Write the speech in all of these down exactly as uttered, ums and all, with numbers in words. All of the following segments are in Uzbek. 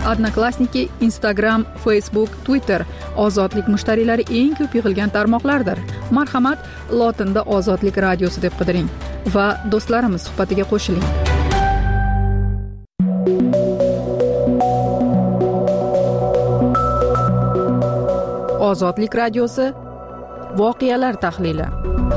Odnoklassniki, Instagram, Facebook, Twitter ozodlik mushtariylari eng ko'p yig'ilgan tarmoqlardir. Marhamat, lotinda Ozodlik radiosi deb qidiring va do'stlarimiz suhbatiga qo'shiling. Ozodlik radiosi voqealar tahlili.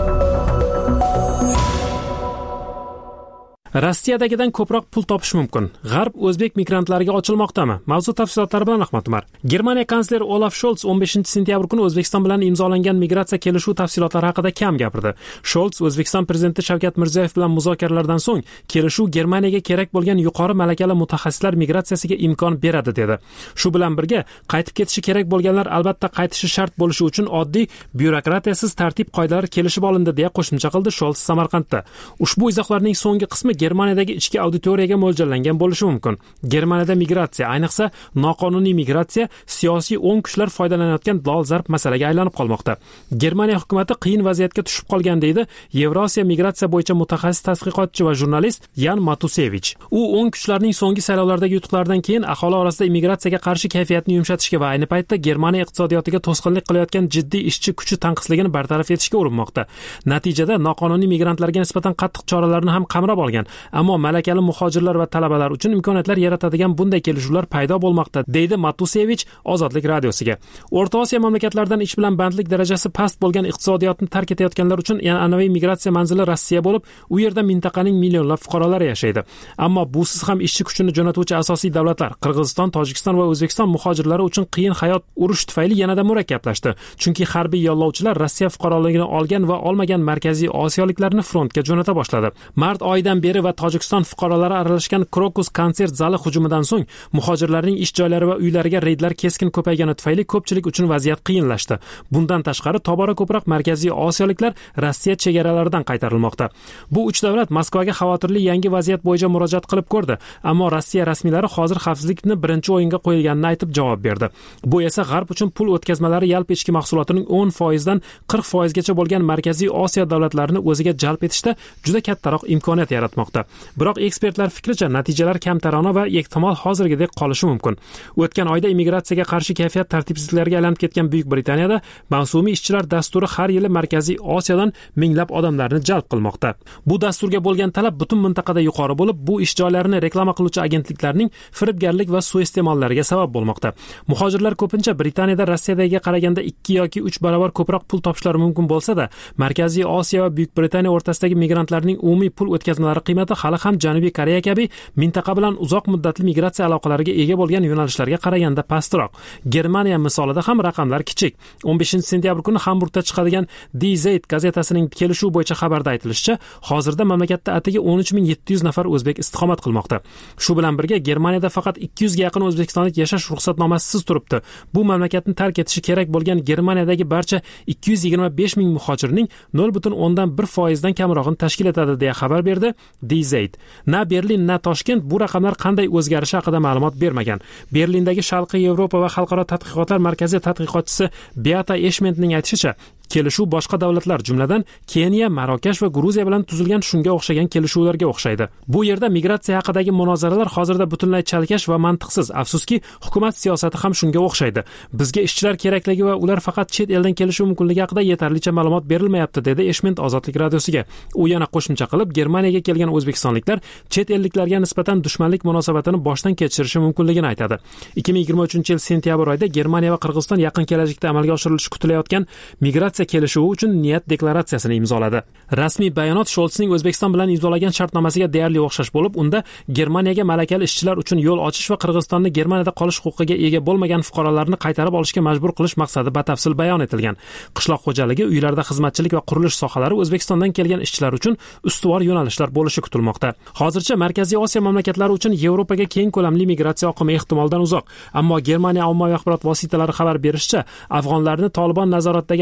Rossiyadagidan ko'proq pul topish mumkin. G'arb o'zbek migrantlariga ochilmoqdami? Mavzu tafsilotlari bilan Ahmad Umar. Germaniya kansleri Olaf Scholz o'n beshinchi sentyabr kuni O'zbekiston bilan imzolangan migratsiya kelishuv tafsilotlari haqida kam gapirdi. Scholz O'zbekiston prezidenti Shavkat Mirziyoyev bilan muzokaralardan so'ng kelishuv Germaniyaga kerak bo'lgan yuqori malakali mutaxassislar migratsiyasiga imkon beradi dedi. Shu bilan birga qaytib ketishi kerak bo'lganlar albatta qaytishi shart bo'lishi uchun oddiy byurokratiyasiz tartib qoidalari kelishib olindi deya qo'shimcha qildi Scholz Samarqandda. Ushbu izohlarning so'nggi qismi Germaniyadagi ichki auditoriyaga mo'ljallangan bo'lishi mumkin. Germaniyada migratsiya, ayniqsa noqonuniy migratsiya siyosiy o'ng kuchlar foydalanayotgan dolzarb masalaga aylanib qolmoqda. Germaniya hukumatı qiyin vaziyatga tushib qolgan deydi Yevrosiya migratsiya bo'yicha mutaxassis tadqiqotchi va jurnalist Yan Matusevich. U o'ng kuchlarning so'nggi saylovlardagi yutuqlaridan keyin aholi orasida immigratsiyaga qarshi kayfiyatni yumshatishga va ayni paytda Germaniya iqtisodiyotiga to'sqinlik qilayotgan jiddiy ishchi kuchi tanqisligini bartaraf etishga urinmoqda. Natijada noqonuniy migrantlarga nisbatan qattiq choralarni ham qamrab olgan. Ammo malakali muhojirlar va talabalar uchun imkoniyatlar yaratadigan bunday kelishuvlar paydo bo'lmoqda, deydi Matusevich Ozodlik radiosiga. O'rta Osiyo mamlakatlaridan ish bilan bandlik darajasi past bo'lgan iqtisodiyotni tark etayotganlar uchun an'anaviy migratsiya manzili Rossiya bo'lib, u yerda mintaqaning millionlab fuqarolari yashaydi. Ammo busiz ham ishchi kuchini jo'natuvchi asosiy davlatlar Qirg'iziston, Tojikiston va O'zbekiston muhojirlari uchun qiyin hayot urush tufayli yanada murakkablashdi. Chunki harbiy yollovchilar Rossiya fuqaroligini olgan va olmagan markaziy osiyoliklarni frontga jo'nata boshladi. Mart oyidan beri va Tojikiston fuqarolari aralashgan Krokus konsert zali hujumidan so'ng muhojirlarning ish joylari va uylariga reydlar keskin ko'paygani tufayli ko'pchilik uchun vaziyat qiyinlashdi. Bundan tashqari tobora ko'proq markaziy osiyoliklar Rossiya chegaralaridan qaytarilmoqda. Bu uch davlat Moskvaga xavotirli yangi vaziyat bo'yicha murojaat qilib ko'rdi, ammo Rossiya rasmiylari hozir xavfsizlikni birinchi o'yinga qo'yilganini aytib javob berdi. Bu esa G'arb uchun pul o'tkazmalari yalp ichki mahsulotining o'n foiz dan qirq foiz gacha bo'lgan markaziy Osiyo davlatlarini o'ziga jalb etishda juda kattaroq imkoniyat yaratmoqda. Biroq ekspertlar fikricha natijalar kamtarona va ehtimol hozirgidek qolishi mumkin. O'tgan oyda immigratsiyaga qarshi kayfiyat tartibsizliklarga aylanib ketgan Buyuk Britaniyada mavsumiy ishchilar dasturi har yili Markaziy Osiyodan minglab odamlarni jalb qilmoqda. Bu dasturga bo'lgan talab butun mintaqada yuqori bo'lib, bu ish joylarini reklama qiluvchi agentliklarning firibgarlik va suiiste'mollariga sabab bo'lmoqda. Muhojirlar ko'pincha Britaniyada Rossiyadagiga qaraganda ikki yoki uch barobar ko'proq pul topishlari mumkin bo'lsa-da, Markaziy Osiyo va Buyuk Britaniya o'rtasidagi migrantlarning umumiy pul o'tkazmalari qiymati hali ham Janubiy Koreya kabi mintaqa bilan uzoq muddatli migratsiya aloqalariga ega bo'lgan yo'nalishlarga qaraganda pastroq. Germaniya misolida ham raqamlar kichik. o'n beshinchi sentyabr kuni Hamburgda chiqadigan Die Zeit gazetasining kelishuv bo'yicha xabarda aytilishicha, hozirda mamlakatda atigi o'n uch ming yetti yuz nafar o'zbek istiqomat qilmoqda. Shu bilan birga Germaniyada faqat ikki yuz ga yaqin o'zbekistonlik yashash ruxsatnomasisiz turibdi. Bu mamlakatni tark etishi kerak bo'lgan Germaniyadagi barcha ikki yuz yigirma besh ming muhojirning nol butun o'ndan bir foiz dan kamrog'ini tashkil etadi deya xabar berdi Die Zeit. Na Berlin, na Toshkent bu raqamlar qanday o'zgarishi haqida ma'lumot bermagan. Berlindagi Sharqiy Yevropa va xalqaro tadqiqotlar markazi tadqiqotchisi Beata Eshmentning aytishicha, kelishuv boshqa davlatlar, jumladan Keniya, Marokash va Gruziya bilan tuzilgan shunga o'xshagan kelishuvlarga o'xshaydi. Bu yerda migratsiya haqidagi munozaralar hozirda butunlay chalkash va mantiqsiz. Afsuski, hukumat siyosati ham shunga o'xshaydi. Bizga ishchilar kerakligi va ular faqat chet eldan kelishi mumkinligi haqida yetarlicha ma'lumot berilmayapti, dedi Eshment Ozodlik radiosiga. U yana qo'shimcha qilib, Germaniyaga kelgan o'zbekistonliklar chet elliklarga nisbatan dushmanlik munosabatini boshdan kechirishi mumkinligini aytadi. ikki ming yigirma uchinchi yil sentyabr oyida Germaniya va Qirg'iziston yaqin kelajakda amalga oshirilishi kutilayotgan migratsiya kelishuvi uchun niyat deklaratsiyasini imzoladi. Rasmiy bayonot Scholzning O'zbekiston bilan imzolagan shartnomasiga deyarli o'xshash bo'lib, unda Germaniyaga malakali ishchilar uchun yo'l ochish va Qirg'izistonni Germaniyada qolish huquqiga ega bo'lmagan fuqarolarni qaytarib olishga majbur qilish maqsadi batafsil bayon etilgan. Qishloq xo'jaligi, uylarda xizmatchilik va qurilish sohalari O'zbekistondan kelgan ishchilar uchun ustuvor yo'nalishlar bo'lishi kutilmoqda. Hozircha Markaziy Osiyo mamlakatlari uchun Yevropaga keng ko'lamli migratsiya oqimi ehtimoldan uzoq. Ammo Germaniya ommaviy axborot vositalari xabar berishicha, afg'onlarni Tolibon nazoratidagi Afg'onistonga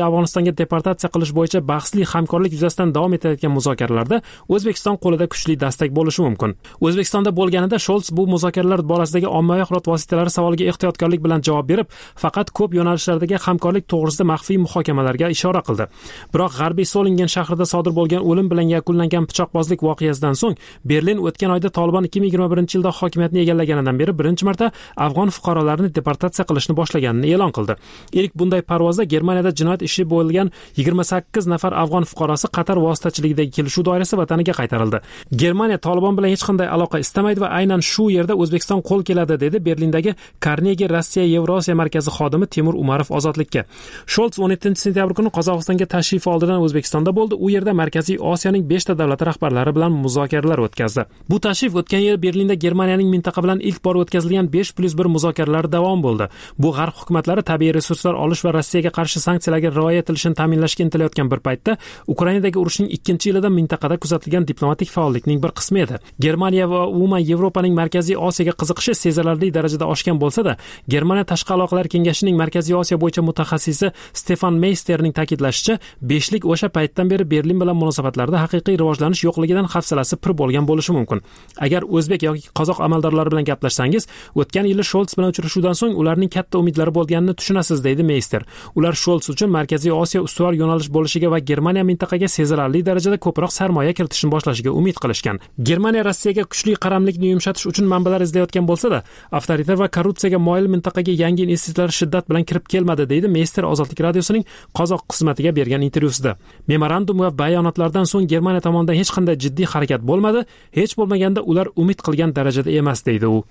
qozog'istonga deportatsiya qilish bo'yicha bahsli hamkorlik yuzasidan davom etayotgan muzokaralarda O'zbekiston qo'lida kuchli dastak bo'lishi mumkin. O'zbekistonda bo'lganida Sholts bu muzokaralar borasidagi ommaviy axborot vositalari savoliga ehtiyotkorlik bilan javob berib, faqat ko'p yo'nalishlardagi hamkorlik to'g'risida maxfiy muhokamalarga ishora qildi. Biroq G'arbiy Solingen shahrida sodir bo'lgan o'lim bilan yakunlangan pichoqbozlik voqeasidan so'ng Berlin o'tgan oyda Taliban ikki ming yigirma birinchi yilda hokimiyatni egallaganidan beri birinchi marta afg'on fuqarolarini deportatsiya qilishni boshlaganini e'lon qildi. Ilk bunday parvozda Germaniyada jinoyat ishi bo'lgan yigirma sakkiz nafar afg'on fuqarosi Qatar vositachiligidagi kelishuv doirasi vataniga qaytarildi. Germaniya Taliban bilan hech qanday aloqa istamaydi va aynan shu yerda O'zbekiston qo'l keladi, dedi Berlindagi Carnegie Rossiya Yevrosiya markazi xodimi Temur Umarov Ozodlikka. Sholts o'n yettinchi sentyabr kuni Qozog'istonga tashrif oldidan O'zbekistonda bo'ldi. U yerda Markaziy Osiyoning beshta davlati rahbarlari bilan muzokaralar o'tkazdi. Bu tashrif o'tgan yil Berlinda Germaniyaning mintaqa bilan ilk bor o'tkazilgan besh plus bir muzokaralari davom bo'ldi. Bu g'arb hukumatlari tabiiy resurslar olish va Rossiyaga qarshi sanksiyalarga rioya etilishini ta'minlashga intilayotgan bir paytda Ukrainadagi urushning ikkinchi yilida mintaqada kuzatilgan diplomatik faollikning bir qismi edi. Germaniya va umuman Yevropaning Markaziy Osiyoga qiziqishi sezilarli darajada oshgan bo'lsa-da, Germaniya Tashqi aloqalar kengashining Markaziy Osiyo bo'yicha mutaxassisi Stefan Meisterning ta'kidlashicha, beshlik o'sha paytdan beri Berlin bilan munosabatlarda haqiqiy rivojlanish yo'qligidan hafsalasi pir bo'lgan bo'lishi mumkin. Agar o'zbek yoki qozoq amaldorlari bilan gaplashsangiz, o'tgan yili Sholts bilan uchrashuvdan so'ng ularning katta umidlari bo'lganini tushunasiz, deydi Meister. Ular Sholts uchun Markaziy Osiyo ustuvor yo'nalish bo'lishiga va Germaniya mintaqaga sezilarli darajada ko'proq sarmoya kiritishni boshlashiga umid qilishgan. Germaniya Rossiyaga kuchli qaramlikni yumshatish uchun manbalar izlayotgan bo'lsa-da, avtoritar va korrupsiyaga moyil mintaqaga yangi investitsiyalar shiddat bilan kirib kelmadi, deydi Meister Ozodlik radiosining qozoq xizmatiga bergan intervyusida. Memorandum va bayonotlardan so'ng Germaniya tomonidan hech qanday jiddiy harakat bo'lmadi, hech bo'lmaganda ular umid qilgan darajada emas, deydi u.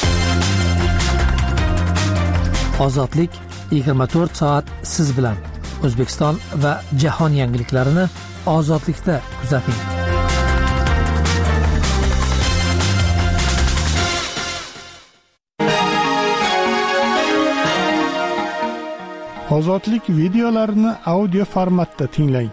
Ozodlik yigirma to'rt soat siz bilan. O'zbekiston va jahon yangiliklarini Ozodlikda kuzating. Ozodlik videolarini audio formatda tinglang.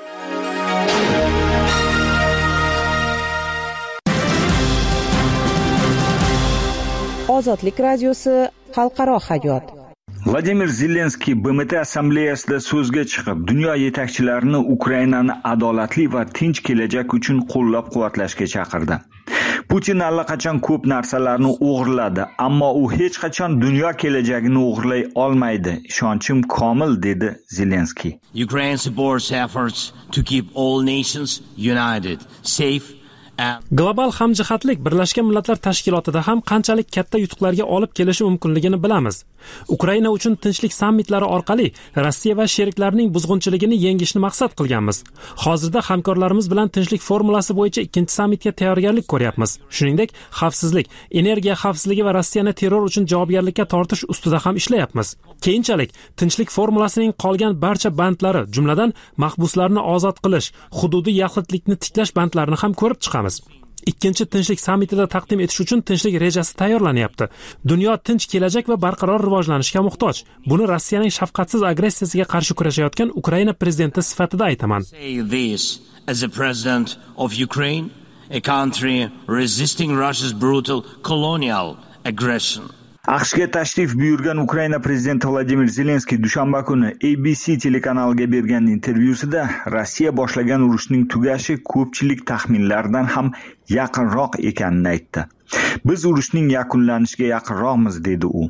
Ozodlik radiosi xalqaro hayot. Vladimir Zelenskiy B M T assambleyasida so'zga chiqib, dunyo yetakchilarini Ukrainani adolatli va tinch kelajak uchun qo'llab-quvvatlashga chaqirdi. Putin allaqachon ko'p narsalarni o'g'irladi, ammo u hech qachon dunyo kelajagini o'g'irlay olmaydi. Ishonchim komil, dedi Zelenskiy. Ukraine supports efforts to keep all nations united, safe. Global hamjihatlik Birlashgan Millatlar Tashkilotida ham qanchalik katta yutuqlarga olib kelishi mumkinligini bilamiz. Ukraina uchun tinchlik sammitlari orqali Rossiya va sheriklarining buzg'unchiligini yengishni maqsad qilganmiz. Hozirda hamkorlarimiz bilan tinchlik formulasi bo'yicha ikkinchi sammitga tayyorgarlik ko'ryapmiz. Shuningdek, xavfsizlik, energiya xavfsizligi va Rossiyani terror uchun javobgarlikka tortish ustida ham ishlayapmiz. Keyinchalik tinchlik formulasining qolgan barcha bandlari, jumladan mahbuslarni ozod qilish, hududiy yaxlitlikni tiklash bandlarini ham ko'rib chiqamiz. Ikkinchi tinchlik sammitida taqdim etish uchun tinchlik rejasi tayyorlanyapti. Dunyo tinch kelajak va barqaror rivojlanishga muhtoj. Buni Rossiyaning shafqatsiz agressiyasiga qarshi kurashayotgan Ukraina prezidenti sifatida aytaman. As a president of Ukraine, a country resisting Russia's brutal colonial aggression. AQShga tashrif buyurgan Ukraina prezidenti Vladimir Zelenskiy dushanba kuni A B C telekanaliga bergan intervyusida Rossiya boshlagan urushning tugashi ko'pchilik taxminlardan ham yaqinroq ekanini aytdi. Biz urushning yakunlanishiga yaqinroqmiz, dedi u.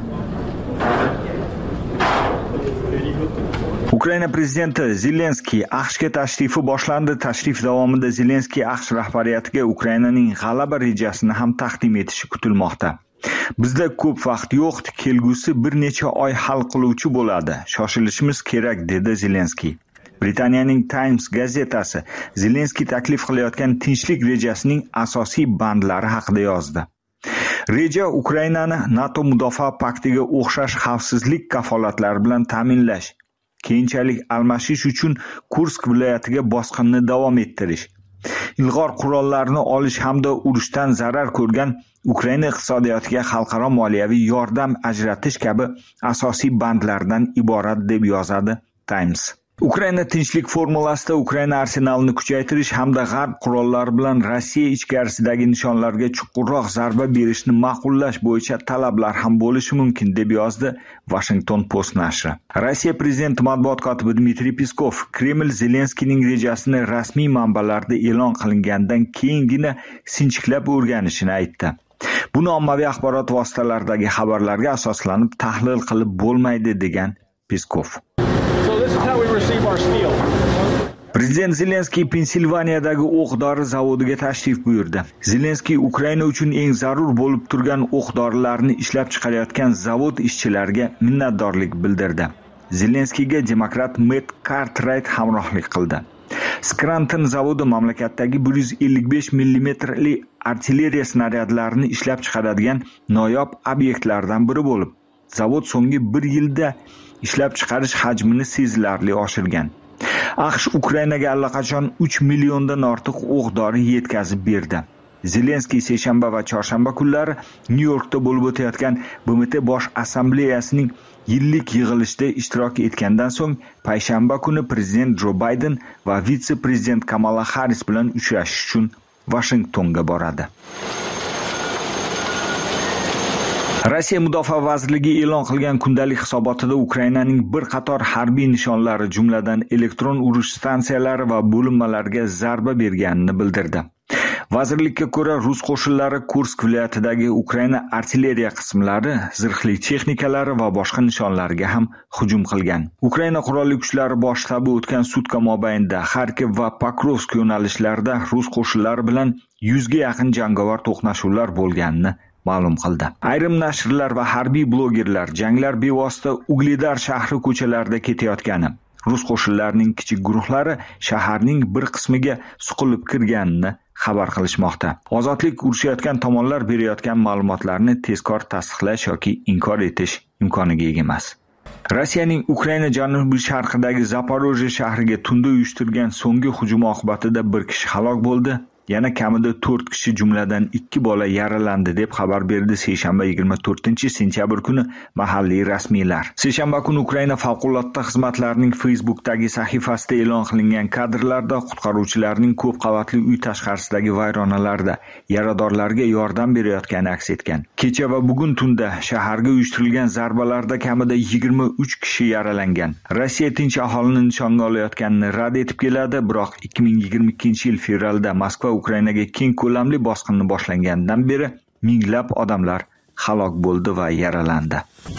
Ukraina prezidenti Zelenskiy AQShga tashrifi boshlandi. Tashrif davomida Zelenskiy AQSh rahbariyatiga Ukrainaning g'alaba rejasini ham taqdim etishi kutilmoqda. Bizda ko'p vaqt yo'q, kelgusi bir necha oy hal qiluvchi bo'ladi. Shoshilishimiz kerak, dedi Zelenskiy. Britaniyaning Times gazetasi Zelenskiy taklif qilayotgan tinchlik rejasining asosiy bandlari haqida yozdi. Reja Ukrainani NATO mudofaa paktiga o'xshash xavfsizlik kafolatlari bilan ta'minlash, keyinchalik almashish uchun Kursk viloyatiga bosqinni davom ettirish, ilg'or qurollarni olish hamda urushdan zarar ko'rgan Ukraina iqtisodiyotiga xalqaro moliyaviy yordam ajratish kabi asosiy bandlardan iborat, deb yozadi Times. Ukraina tinchlik formulasida Ukraina arsenalini kuchaytirish hamda g'arb qurollari bilan Rossiya ichkarisidagi nishonlarga chuqurroq zarba berishni ma'qullash bo'yicha talablar ham bo'lishi mumkin, deb yozdi Washington Post nashri. Rossiya prezidenti matbuot kotibi Dmitriy Peskov Kreml Zelenskiyning rejasini rasmiy manbalarda e'lon qilingandan keyingina sinchiklab o'rganishini aytdi. Buni ommaviy axborot vositalaridagi xabarlarga asoslanib tahlil qilib bo'lmaydi, degan Peskov. Prezident Zelenskiy Pensilvaniyadagi o'q-dori zavodiga tashrif buyurdi. Zelenskiy Ukraina uchun eng zarur bo'lib turgan o'q-dorilarni ishlab chiqarayotgan zavod ishchilariga minnatdorlik bildirdi. Zelenskiyga demokrat Matt Cartwright hamrohlik qildi. Scranton zavodi mamlakatdagi bir yuz ellik besh millimetrli artilleriya snaryadlarini ishlab chiqaradigan noyob obyektlardan biri bo'lib, zavod so'nggi bir yilda ishlab chiqarish hajmini sezilarli oshirgan. AQSh Ukrainaga allaqachon uch milliondan ortiq o'q-dori yetkazib berdi. Zelenskiy seshanba va chorshanba kunlari Nyu-Yorkda bo'lib o'tayotgan B M T Bosh assambleyasining yillik yig'ilishida ishtirok etgandan so'ng payshanba kuni prezident Jo Bayden va vitse-prezident Kamala Harris bilan uchrashish uchun Washingtonga boradi. Rossiya Mudofaa vazirligi e'lon qilgan kundalik hisobotida Ukrainaning bir qator harbiy nishonlari, jumladan elektron urush stansiyalari va bo'linmalariga zarba berganini bildirdi. Vazirlikka ko'ra, rus qo'shinlari Kursk viloyatidagi Ukraina artilleriya qismlari, zirhli texnikalari va boshqa nishonlarga ham hujum qilgan. Ukraina qurolli kuchlari bosh shtabi o'tgan sutka mobaynida Kharkiv va Pokrovsk yo'nalishlarida rus qo'shinlari bilan yuzga yaqin jangovar to'qnashuvlar bo'lganini ma'lum qildi. Ayrim nashrlar va harbiy blogerlar janglar bevosita Ugledar shahri ko'chalarida ketayotgani, rus qo'shinlarining kichik guruhlari shaharning bir qismiga suqilib kirganini xabar qilishmoqda. Ozodlik urushayotgan tomonlar berayotgan ma'lumotlarni tezkor tasdiqlash yoki inkor etish imkoniga ega emas. Rossiyaning Ukraina janubiy sharqidagi Zaporojye shahriga tunda uyushtirgan so'nggi hujum oqibatida bir kishi halok bo'ldi. Yana kamida to'rt kishi, jumladan ikki bola yaralandi, deb xabar berdi seshanba yigirma to'rtinchi sentyabr kuni mahalliy rasmiylar. Seshanba kuni Ukraina favqulodda xizmatlarining Facebook'dagi sahifasida e'lon qilingan kadrlarda qutqaruvchilarning ko'p qavatli uy tashqarisidagi vayronalarda yaradorlarga yordam berayotgani aks etgan. Kecha va bugun tunda shaharga uyushtirilgan zarbalarda kamida yigirma uch kishi yaralangan. Rossiya tinch aholini nishonga olayotganini rad etib keladi, biroq ikki ming yigirma ikkinchi yil fevralda Moskva Ukrainaga keng ko'lamli bosqinni boshlangandan beri minglab odamlar halok bo'ldi va yaralandi.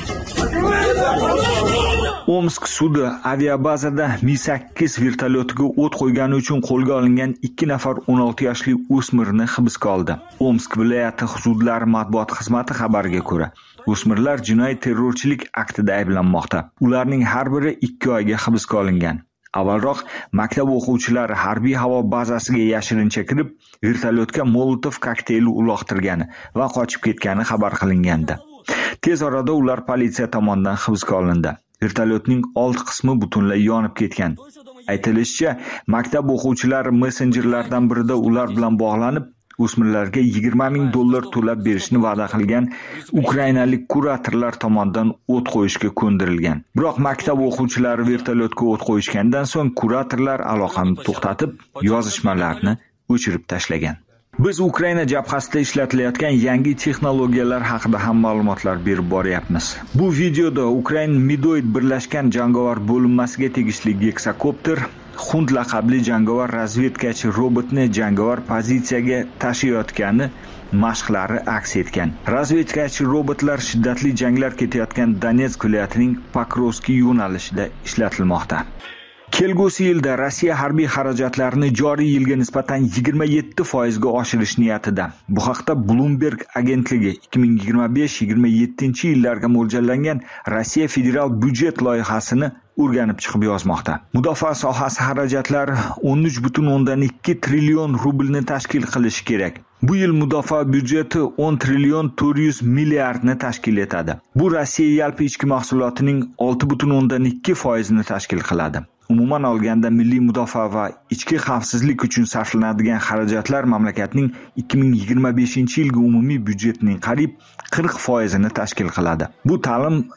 Omsk sudi aviabazada Mi sakkiz vertolyotiga o't qo'ygani uchun qo'lga olingan ikki nafar o'n olti yoshli o'smirni hibsga oldi. Omsk viloyati hududlari matbuot xizmati xabariga ko'ra, o'smirlar jinoiy terrorchilik aktida ayblanmoqda. Ularning har biri ikki oyga hibsga olingan. Avvalroq maktab o'quvchilari harbiy havo bazasiga yashirincha kirib, vertolyotga Molotov kokteyli uloqtirgani va qochib ketgani xabar qilingandi. Tez orada ular politsiya tomonidan hibsga olindi. Vertolyotning old qismi butunlay yonib ketgan. Aytilishicha, maktab o'quvchilari messenjerlardan birida ular bilan bog'lanib, o'smirlarga yigirma ming dollar to'lab berishni va'da qilgan ukrainalik kuratorlar tomonidan o't qo'yishga ko'ndirilgan. Biroq maktab o'quvchilari vertolyotga o't qo'yishgandan so'ng kuratorlar aloqani to'xtatib, yozishmalarni o'chirib tashlagan. Biz Ukraina jabhasida ishlatilayotgan yangi texnologiyalar haqida ham ma'lumotlar berib boryapmiz. Bu videoda Ukraina Midoid birlashgan jangovar bo'linmasiga tegishli Geksakopter Xund laqabli jangovar razvedkachi robotni jangovar pozitsiyaga tashiyotgani mashqlari aks etgan. Razvedkachi robotlar shiddatli janglar ketayotgan Donetsk viloyatining Pokrovsk yo'nalishida ishlatilmoqda. Kelgusi yilda Rossiya harbiy xarajatlarini joriy yilga nisbatan yigirma yetti foiz ga oshirish niyatida. Bu haqda Bloomberg agentligi ikki ming yigirma besh yigirma yettinchi yillarga mo'ljallangan Rossiya federal byudjet loyihasini o'rganib chiqib yozmoqda. Mudofaa sohasi xarajatlari o'n uch butun o'ndan ikki trillion rublni tashkil qilishi kerak. Bu yil mudofaa byudjeti o'n trillion to'rt yuz milliardni tashkil etadi. Bu Rossiya yalpi ichki mahsulotining olti butun o'ndan ikki foiz ni tashkil qiladi. Umuman olganda milliy mudofaa va ichki xavfsizlik uchun sarflanadigan xarajatlar mamlakatning ikki ming yigirma beshinchi yilgi umumiy byudjetining qariyb qirq foiz ni tashkil qiladi. Bu ta'lim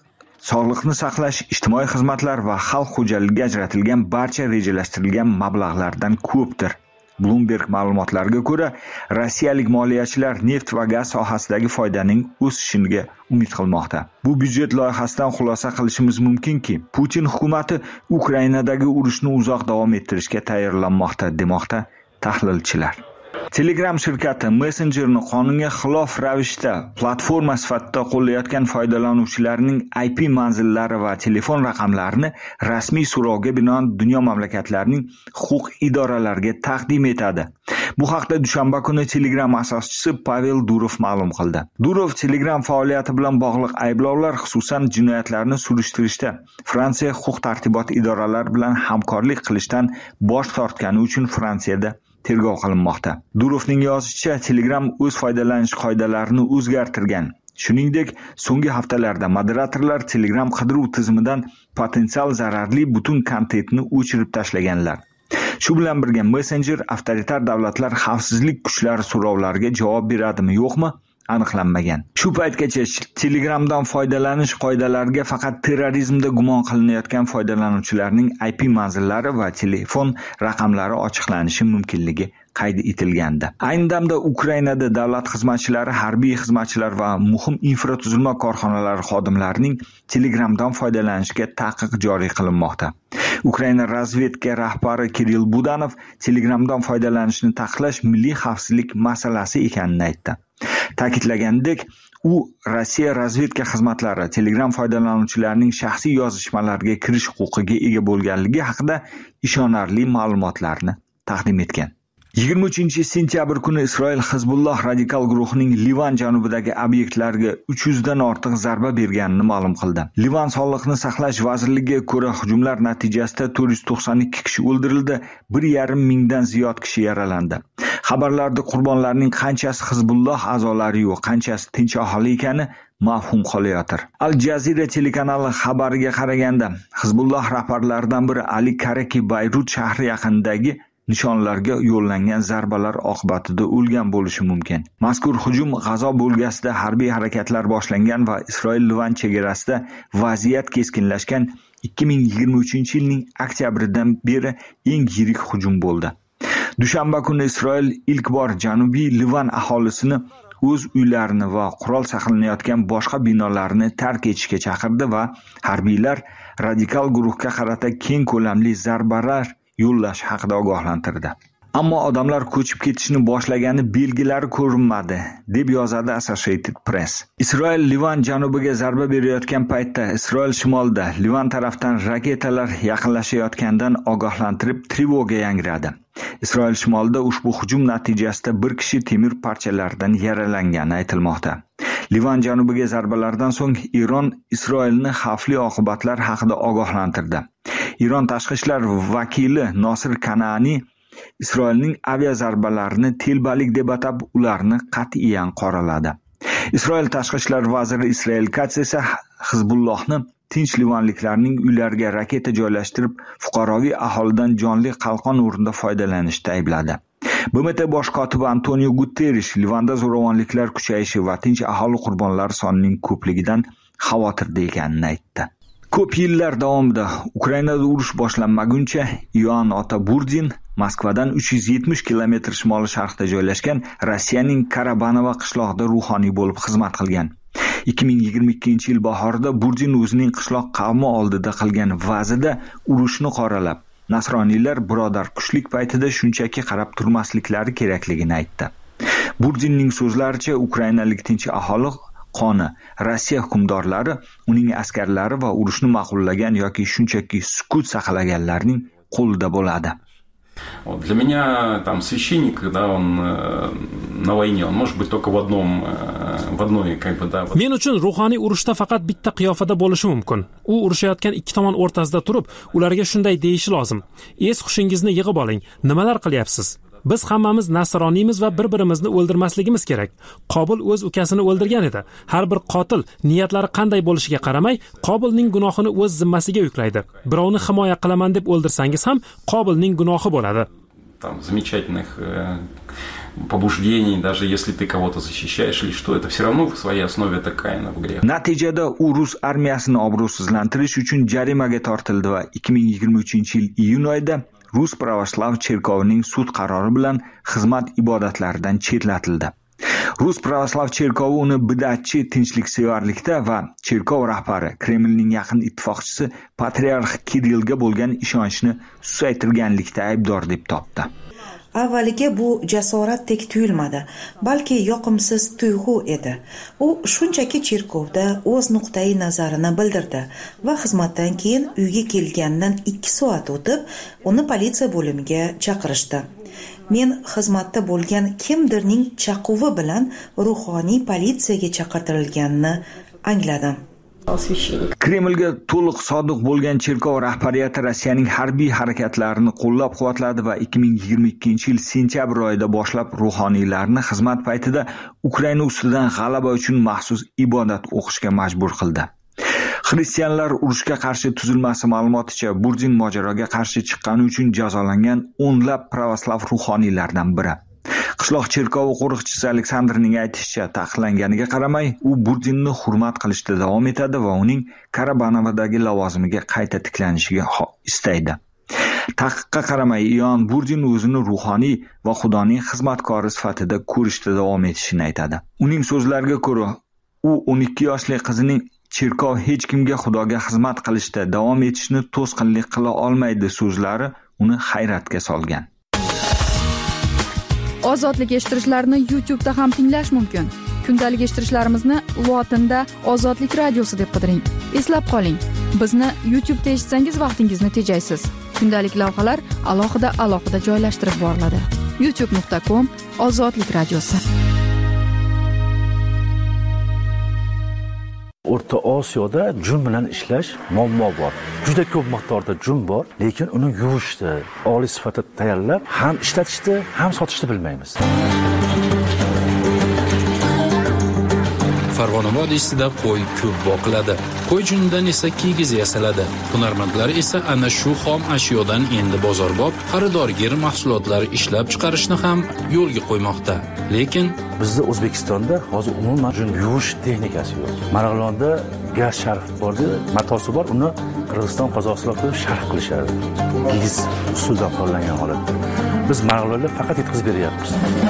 sog'liqni saqlash, ijtimoiy xizmatlar va xalq xo'jaligiga ajratilgan barcha rejalashtirilgan mablag'lardan ko'pdir. Bloomberg ma'lumotlariga ko'ra, rossiyalik moliyachilar neft va gaz sohasidagi foydaning o'sishiga umid qilmoqda. Bu byudjet loyihasidan xulosa qilishimiz mumkinki, Putin hukumati Ukrainadagi urushni uzoq davom ettirishga tayyorlanmoqda, demoqda tahlilchilar. Telegram shirkati Messenger'ni qonunga xilof ravishda platforma sifatida qo'llayotgan foydalanuvchilarning I P manzillari va telefon raqamlarini rasmiy so'rovga binoan dunyo mamlakatlarining huquq idoralariga taqdim etadi. Bu haqda dushanba kuni Telegram asoschisi Pavel Durov ma'lum qildi. Durov Telegram faoliyati bilan bog'liq ayblovlar, xususan jinoyatlarni surishtirishda Fransiya huquq tartibot idoralari bilan hamkorlik qilishdan bosh tortgani uchun Fransiyada tergov qilinmoqda. Durovning yozishicha, Telegram o'z foydalanish qoidalarini o'zgartirgan. Shuningdek, so'nggi haftalarda moderatorlar Telegram qidiruv tizimidan potensial zararli butun kontentni o'chirib tashlaganlar. Shu bilan birga Messenger avtoritar davlatlar xavfsizlik kuchlari so'rovlariga javob beradimi, yo'qmi? Aniqlanmagan. Shu paytgacha Telegramdan foydalanish qoidalariga faqat terrorizmda gumon qilinayotgan foydalanuvchilarning I P manzillari va telefon raqamlari ochiqlanishi mumkinligi qayd etilgandi. Ayni damda Ukrainada davlat xizmatchilari, harbiy xizmatchilar va muhim infratuzilma korxonalari xodimlarining Telegramdan foydalanishiga taqiq joriy qilinmoqda. Ukraina razvedka rahbari Kirill Budanov Telegramdan foydalanishni taqiqlash milliy xavfsizlik masalasi ekanini aytdi. Ta'kidlagandek, u Rossiya razvedka xizmatlari Telegram foydalanuvchilarining shaxsiy yozishmalariga kirish huquqiga ega bo'lganligi haqida ishonarli ma'lumotlarni taqdim etgan. yigirma uchinchi sentyabr kuni Isroil Hizbulloh radikal guruhining Livan janubidagi obyektlarga uch yuz dan ortiq zarba berganini ma'lum qildi. Livan sog'liqni saqlash vazirligiga ko'ra, hujumlar natijasida to'rt yuz to'qson ikki kishi o'ldirildi, bir yarim mingdan ziyod kishi yaralandi. Xabarlarda qurbonlarning qanchasi Hizbulloh a'zolari yo'q, qanchasi tinch aholi ekani mavhum qolayotir. Al Jazeera telekanali xabariga qaraganda, Hizbulloh rahbarlaridan biri Ali Karaki Bayrut shahri yaqinidagi nishonlarga yo'llangan zarbalar oqibatida o'lgan bo'lishi mumkin. Mazkur hujum G'azo bo'lgasida harbiy harakatlar boshlangan va Isroil-Livan chegarasida vaziyat keskinlashgan ikki ming yigirma uchinchi yilning oktyabridan beri eng yirik hujum bo'ldi. Dushanba kuni Isroil ilk bor Janubiy Livan aholisini o'z uylarini va qurol saqlanayotgan boshqa binolarni tark etishga chaqirdi va harbiylar radikal guruhga qarata keng ko'lamli zarbalar yo'llash haqida ogohlantirdi. Ammo odamlar ko'chib ketishni boshlagani belgilari ko'rinmadi, deb yozadi Associated Press. Isroil Livan janubiga zarba berayotgan paytda Isroil shimolida Livan tarafdan raketalar yaqinlashayotgandan ogohlantirib trevoga yangradi. Isroil shimolida ushbu hujum natijasida bir kishi temir parchalaridan yaralangani aytilmoqda. Livan janubiga zarbalardan so'ng Eron Isroilni xavfli oqibatlar haqida ogohlantirdi. Eron tashqi ishlar vakili Nosir Kanani Isroilning aviazarbalarini telbalik deb atab, ularni qat'iyan qoraladi. Isroil tashqi ishlar vaziri Israel Katz esa Hizbullohni tinch livanliklarning uylariga raketa joylashtirib, fuqaroviy aholidan jonli qalqon o'rnida foydalanishda aybladi. B M T bosh kotibi Antonio Guterres Livanda zo'ravonliklar kuchayishi va tinch aholi qurbonlari sonining ko'pligidan xavotirda ekanini aytdi. Ko'p yillar davomida Ukrainada urush boshlanmaguncha Ion Ota Burdin Moskvadan uch yuz yetmish kilometr shimoli sharqda joylashgan Rossiyaning Karabanovo qishlog'ida ruhoniy bo'lib xizmat qilgan. ikki ming yigirma ikkinchi yil bahorida Burdin o'zining qishloq qavmi oldida qilgan va'zida urushni qoralab, nasroniylar birodar kuchlik paytida shunchaki qarab turmasliklari kerakligini aytdi. Burdinning so'zlaricha, ukrainalik tinch aholi qoni Rossiya hukmdorlari, uning askarlari va urushni ma'qullagan yoki shunchaki sukut saqlaganlarning qo'lida bo'ladi. Вот для меня там священник, когда он э, на войне, он может быть только в одном э, в одной как бы да. Men uchun ruhoniy urushda faqat bitta qiyofada bo'lishi mumkin. U urushayotgan ikki tomon o'rtasida turib, ularga shunday deyishi lozim. Es hushingizni yig'ib oling. Nimalar qilyapsiz? Biz hammamiz nasroniymiz va bir-birimizni o'ldirmasligimiz kerak. Qobil o'z ukasini o'ldirgan edi. Har bir qotil niyatlari qanday bo'lishiga qaramay, Qobilning gunohini o'z zimmasiga yuklaydi. Birovni himoya qilaman deb o'ldirsangiz ham Qobilning gunohi bo'ladi. Там замечательных э, побуждений, даже если ты кого-то защищаешь или что, это все равно в своей основе это Kainov грех. Natijada u rus armiyasini obro'sizlantirish uchun jarimaga tortildi va ikki ming yigirma uchinchi yil iyun oyida Rus pravoslav cherkovining sud qarori bilan xizmat ibodatlaridan chetlatildi. Rus pravoslav cherkovi uni bidatchi tinchliksevarlikda va cherkov rahbari Kremlning yaqin ittifoqchisi patriarx Kirillga bo'lgan ishonchni susaytirganlikda aybdor deb topdi. Avvaliga bu jasoratdek tuyulmadi, balki yoqimsiz tuyg'u edi. U shunchaki cherkovda o'z nuqtai nazarini bildirdi va xizmatdan keyin uyga kelgandan ikki soat o'tib, uni politsiya bo'limiga chaqirishdi. Men xizmatda bo'lgan kimdirning chaquvi bilan ruhoniy politsiyaga chaqirtirilganini angladim. Kremlga to'liq sodiq bo'lgan cherkov rahbariyati Rossiyaning harbiy harakatlarini qo'llab-quvvatladi va ikki ming yigirma ikkinchi yil sentyabr oyida boshlab ruhoniylarni xizmat paytida Ukraina ustidan g'alaba uchun maxsus ibodat o'qishga majbur qildi. Xristianlar urushga qarshi tuzilmasi ma'lumoticha Burzin mojaroga qarshi chiqqani uchun jazolangan o'nlab pravoslav ruhoniylardan biri. Qishloq cherkovi qo'riqchisi Aleksandrning aytishicha, taqiqlanganiga qaramay, u Burzinni hurmat qilishda davom etadi va uning Karabanovdagi lavozimiga qayta tiklanishiga istaydi. Taqiqqa qaramay, Ion Burzin o'zini ruhoniy va Xudoning xizmatkori sifatida ko'rishda davom etishini aytadi. Uning so'zlariga ko'ra, u o'n ikki yoshli qizining cherkov hech kimga Xudoga xizmat qilishda davom etishni to'sqinlik qila olmaydi so'zlari uni hayratga solgan. Ozodlik eshittirishlarni YouTube'da ham tinglash mumkin. Kundalik eshittirishlarimizni lotinda Ozodlik radiosi deb qidiring. Eslab qoling, bizni YouTube'da eshitsangiz vaqtingizni tejaysiz. Kundalik lavhalar alohida alohida joylashtirib boriladi. youtube nuqta com Ozodlik radiosi. O'rta Osiyoda jun bilan ishlash muammo bor. Juda ko'p miqdorda jun bor, lekin uni yuvishni, oliy sifatda tayyorlab, ham ishlatishni, ham sotishni bilmaymiz. Farg'ona vodiysida qo'y ko'p boqiladi. Qo'y junidan esa kiygiz yasaladi. Hunarmandlar esa ana shu xom ashyodan endi bozorbob, xaridorgir mahsulotlar ishlab chiqarishni ham yo'lga qo'ymoqda. Lekin bizda O'zbekistonda hozir umuman jun yuvish texnikasi yo'q. Marg'ilonda gaz sharf bor-da, matosi bor, uni Qirg'iziston, Qozog'istonga sharf qilishadi. Kiygiz usuldan qo'llangan holatda. Biz Marg'ilonda faqat yetkazib beryapmiz.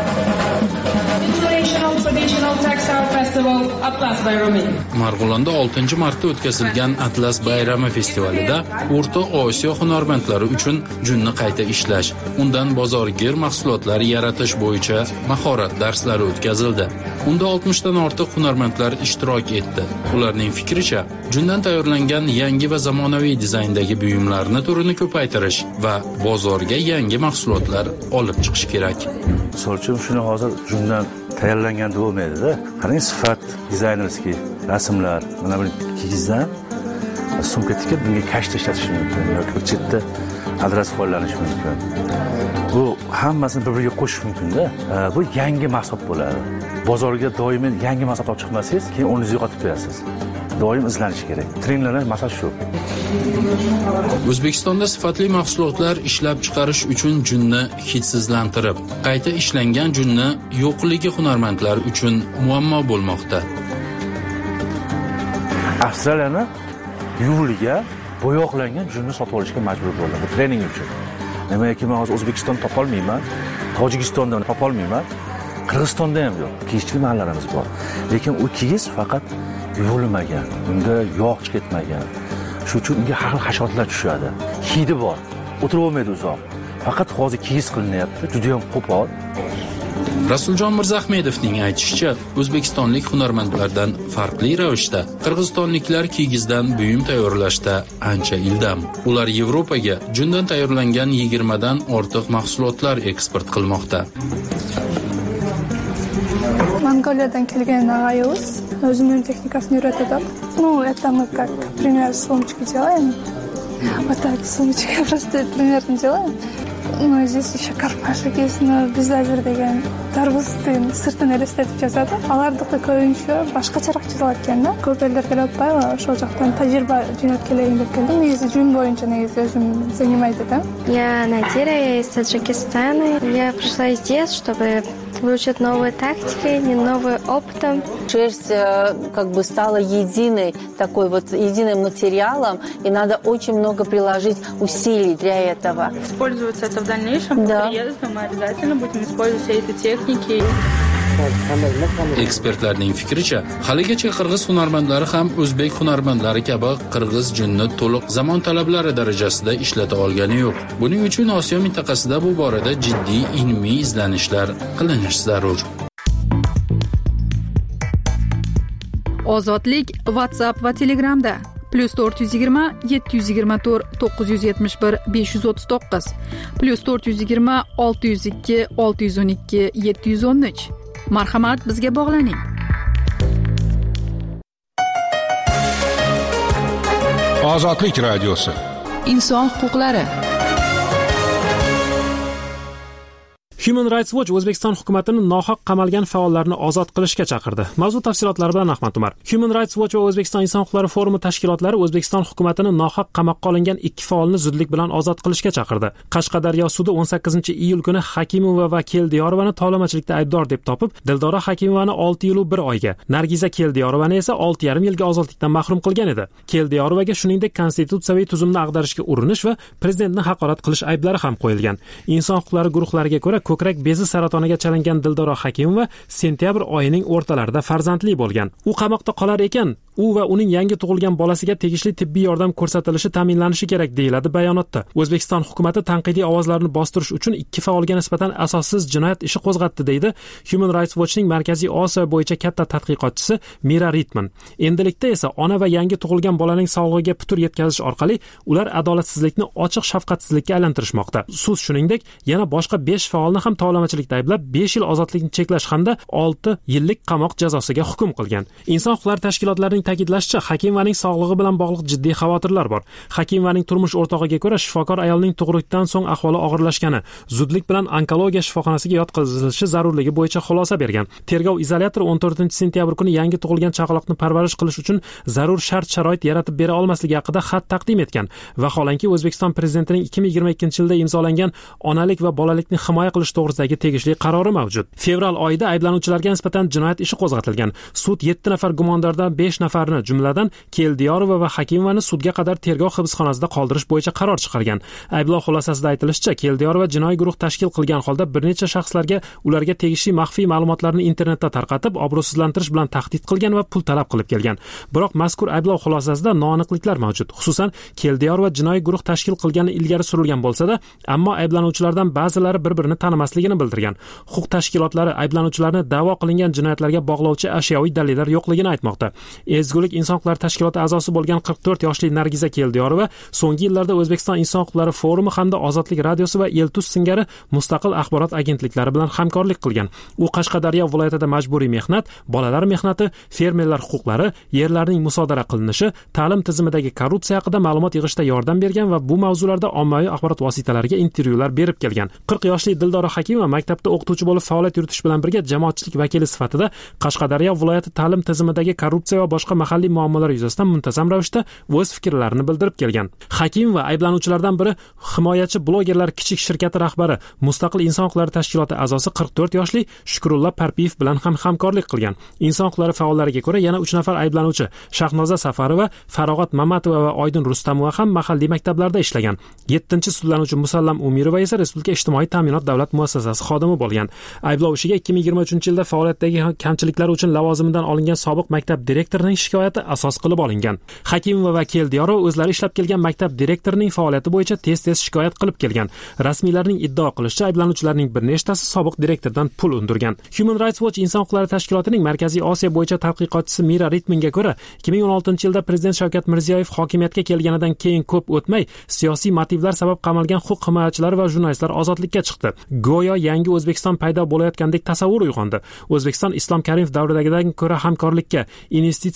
Marg'ilonda oltinchi marta o'tkazilgan Atlas bayrami festivalida O'rta Osiyo hunarmandlari uchun junni qayta ishlash, undan bozorgir mahsulotlar yaratish bo'yicha mahorat darslari o'tkazildi. Unda oltmishdan ortiq hunarmandlar ishtirok etdi. Ularning fikricha, jundan tayyorlangan yangi va zamonaviy dizayndagi buyumlarni turini ko'paytirish va bozorga yangi mahsulotlar olib chiqish kerak. Misol uchun shuni hozir jundan tayyorlangan bo'lmaydi-da. Qarang, sifat, dizaynerskiy rasmlar, mana bu kiyizdan sumka tikib bunga kashta ishlatish mumkin yoki bir chetda adras qo'llanish mumkin. Bu hammasini bir-biriga qo'shish mumkin-da. Bu yangi mahsulot bo'ladi. Bozorga doimiy yangi mahsulot olib chiqmasangiz, keyin o'rningizni yo'qotib qo'yasiz. Doim izlanish kerak. Trendlar masal shu. O'zbekistonda sifatli mahsulotlar ishlab chiqarish uchun junni hidsizlantirib, qayta ishlangan junni yo'qligi hunarmandlar uchun muammo bo'lmoqda. Avstraliyani yuvilgan, bo'yoqlangan junni sotib olishga majbur bo'ldi bu trening uchun. Nimaiki men hozir O'zbekistonni topa olmayman, Tojikistondan topa olmayman, Qirg'izistonda ham yo'q. Kiyishchi mahallarimiz bor. Lekin u kiyiz faqat yuvilmagan, unda yog' chiqib ketmagan. Shuning uchun unga har xil hasharotlar tushadi. Hidi bor. O'tirib olmaydi uzoq. Faqat hozir kiyiz qilinyapti, juda ham qo'pol. Rasuljon Mirzahmedovning aytishicha, o'zbekistonlik hunarmandlardan farqli ravishda qirg'izistonliklar kiygizdan buyum tayyorlashda ancha ildam. Ular Yevropaga jundan tayyorlangan yigirma dan ortiq mahsulotlar eksport qilmoqda. Mongoliyadan kelgan nag'ayuz o'zining texnikasini o'rgatadi. Ну, это мы как, например, сумочки делаем. Вот так, сумочки просто примерно делаем. Ну, здесь еще кармашек есть, но без дайвер деген tarvuzning sirtini elestitib chizadi. Alardagi ko'rinishi boshqacharoq chizilayotganda ko'p ellar kelibdi va o'sha joqdan tajriba jo'natib kelaylik deb keldim. Негизи jun bo'yicha негизи o'zim занимаюсь. Я Надира, я из Таджикистана. Я пришла здесь, чтобы выучить новые тактики, не новые опыты. Шерсть как бы стала единой, такой вот единым материалом, и надо очень много приложить усилий для этого. Используется это в дальнейшем. Да. По приезду мы обязательно будем использовать все эти техники. Ekspertlarning fikricha, haligacha qirg'iz hunarmandlari ham o'zbek hunarmandlari kabi qirg'iz junni to'liq zamon talablari darajasida ishlata olgani yo'q. Buning uchun Osiyo mintaqasida bu borada jiddiy ilmiy izlanishlar qilinishi zarur. Ozodlik WhatsApp va Telegramda plus to'rt yuz yigirma yetti yuz yigirma to'rt to'qqiz yuz yetmish bir besh yuz o'ttiz to'qqiz plus to'rt yuz yigirma olti yuz ikki olti yuz o'n ikki yetti yuz o'n uch. Marhamat, bizga bog'laning. Ozodlik radiosi. Inson huquqlari. Human Rights Watch O'zbekiston hukumatini nohaq qamalgan faollarni ozod qilishga chaqirdi. Mavzu tafsilotlari bilan Ahmad Umar. Human Rights Watch va O'zbekiston inson huquqlari forumi tashkilotlari O'zbekiston hukumatini nohaq qamoqqa olingan ikki faolni zudlik bilan ozod qilishga chaqirdi. Qashqadaryo sudi o'n sakkizinchi iyul kuni Hakimova va Keldiyorovani tovlamachilikda aybdor deb topib, Dildora Hakimovani olti yil u bir oyga, Nargiza Keldiyorovani esa olti yarim yilga ozodlikdan mahrum qilgan edi. Keldiyorovaga shuningdek konstitutsiyaviy tuzumni ag'darishga urinish va prezidentni haqorat qilish ayblari ham qo'yilgan. Inson huquqlari guruhlariga ko'ra ko'krak bezi saratoniga chalingan Dildora Hakimova sentyabr oyining o'rtalarida farzandli bo'lgan. U qamoqda qolar ekan, u va uning yangi tug'ilgan bolasiga tegishli tibbiy yordam ko'rsatilishi ta'minlanishi kerak deyiladi bayonotda. O'zbekiston hukumatı tanqidiy ovozlarni bostirish uchun ikki faolga nisbatan asossiz jinoyat ishi qo'zg'atdi deydi Human Rights Watchning Markaziy Osiyo bo'yicha katta tadqiqotchisi Mira Ritman. Endilikda esa ona va yangi tug'ilgan bolaning sog'lig'iga putur yetkazish orqali ular adolatsizlikni ochiq shafqatsizlikka aylantirishmoqda. Sud shuningdek yana boshqa besh faolni ham tovlamachilikda ayblab besh yil ozodlikni cheklash hamda olti yillik qamoq jazosiga hukm qilgan. Inson huquqlari tashkilotlarining ta'kidlashicha, Hakimovaning sog'lig'i bilan bog'liq jiddiy xavotirlar bor. Hakimovaning turmush o'rtog'iga ko'ra shifokor ayolning tug'ruqdan so'ng ahvoli og'irlashgani, zudlik bilan onkologiya shifoxonasiga yotqizilishi zarurligi bo'yicha xulosa bergan. Tergov izolyatori o'n to'rtinchi sentyabr kuni yangi tug'ilgan chaqaloqni parvarish qilish uchun zarur shart-sharoit yaratib bera olmasligi haqida xat taqdim etgan. Vaholanki O'zbekiston prezidentining ikki ming yigirma ikkinchi yilda imzolangan onalik va bolalikni himoya qilish to'g'risidagi tegishli qarori mavjud. Fevral oyida ayblanuvchilarga nisbatan jinoyat ishi qo'zg'atilgan. Sud yetti nafar gumondordan besh nafarni, jumladan Keldiyorova va Hakimovani sudga qadar tergov hibsxonasida qoldirish bo'yicha qaror chiqargan. Ayblov xulosasida aytilishicha, Keldiyorova jinoiy guruh tashkil qilgan holda bir necha shaxslarga ularga tegishli maxfiy ma'lumotlarni internetda tarqatib, obro'sizlantirish bilan tahdid qilgan va pul talab qilib kelgan. Biroq mazkur ayblov xulosasida noaniqliklar mavjud. Xususan, Keldiyorova jinoiy guruh tashkil qilgani ilgari surilgan bo'lsa-da, ammo ayblanuvchilardan ba'zilari bir-birini tanimasligini bildirgan. Huquq tashkilotlari ayblanuvchilarni da'vo qilingan jinoyatlarga bog'lovchi ashyoviy dalillar yo'qligini aytmoqda. Ezgulik inson huquqlari tashkiloti a'zosi bo'lgan qirq to'rt yoshli Nargiza Keldiyorova so'nggi yillarda O'zbekiston inson huquqlari forumi hamda Ozodlik radiosi va Eltus singari mustaqil axborot agentliklari bilan hamkorlik qilgan. U Qashqadaryo viloyatida majburiy mehnat, bolalar mehnati, fermerlar huquqlari, yerlarning musodara qilinishi, ta'lim tizimidagi korrupsiya haqida ma'lumot yig'ishda yordam bergan va bu mavzularda ommaviy axborot vositalariga intervyular berib kelgan. qirq yoshli Dildora Hakimova maktabda o'qituvchi bo'lib faoliyat yuritish bilan birga jamoatchilik vakili sifatida Qashqadaryo viloyati ta'lim tizimidagi korrupsiya va boshqa mahalliy muammolar yuzasidan muntazam ravishda o'z fikrlarini bildirib kelgan. Hakimova ayblanuvchilardan biri himoyachi blogerlar kichik shirkati rahbari, Mustaqil inson huquqlari tashkiloti a'zosi qirq to'rt yoshli Shukrullo Parpiyev bilan ham hamkorlik qilgan. Inson huquqlari faollariga ko'ra yana uch nafar ayblanuvchi Shahnoza Safarova, Farog'at Mamatova va Oydin Rustamova ham mahalliy maktablarda ishlagan. yettinchi sudlanuvchi Musallam Umirova esa Respublika ijtimoiy ta'minot davlat muassasasi xodimi bo'lgan. Ayblov ishiga ikki ming yigirma uchinchi yilda faoliyatdagi kamchiliklar uchun lavozimidan olingan sobiq maktab direktorining shikoyati asos qilib olingan. Hakimova va Keldiyorova o'zlari ishlab kelgan maktab direktorining faoliyati bo'yicha tez-tez shikoyat qilib kelgan. Rasmiylarning iddao qilishicha, ayblanuvchilarning bir nechtasi sobiq direktordan pul undirgan. Human Rights Watch inson huquqlari tashkilotining Markaziy Osiyo bo'yicha tadqiqotchisi Mira Ritmanga ko'ra, ikki ming o'n oltinchi yilda prezident Shavkat Mirziyoyev hokimiyatga kelganidan keyin ko'p o'tmay siyosiy motivlar sabab qamalgan huquq himoyachilari va jurnalistlar ozodlikka chiqdi. Go'yo yangi O'zbekiston paydo bo'layotgandek tasavvur uyg'ondi. O'zbekiston Islom Karimov davridagidan ko'ra hamkorlikka, investitsiya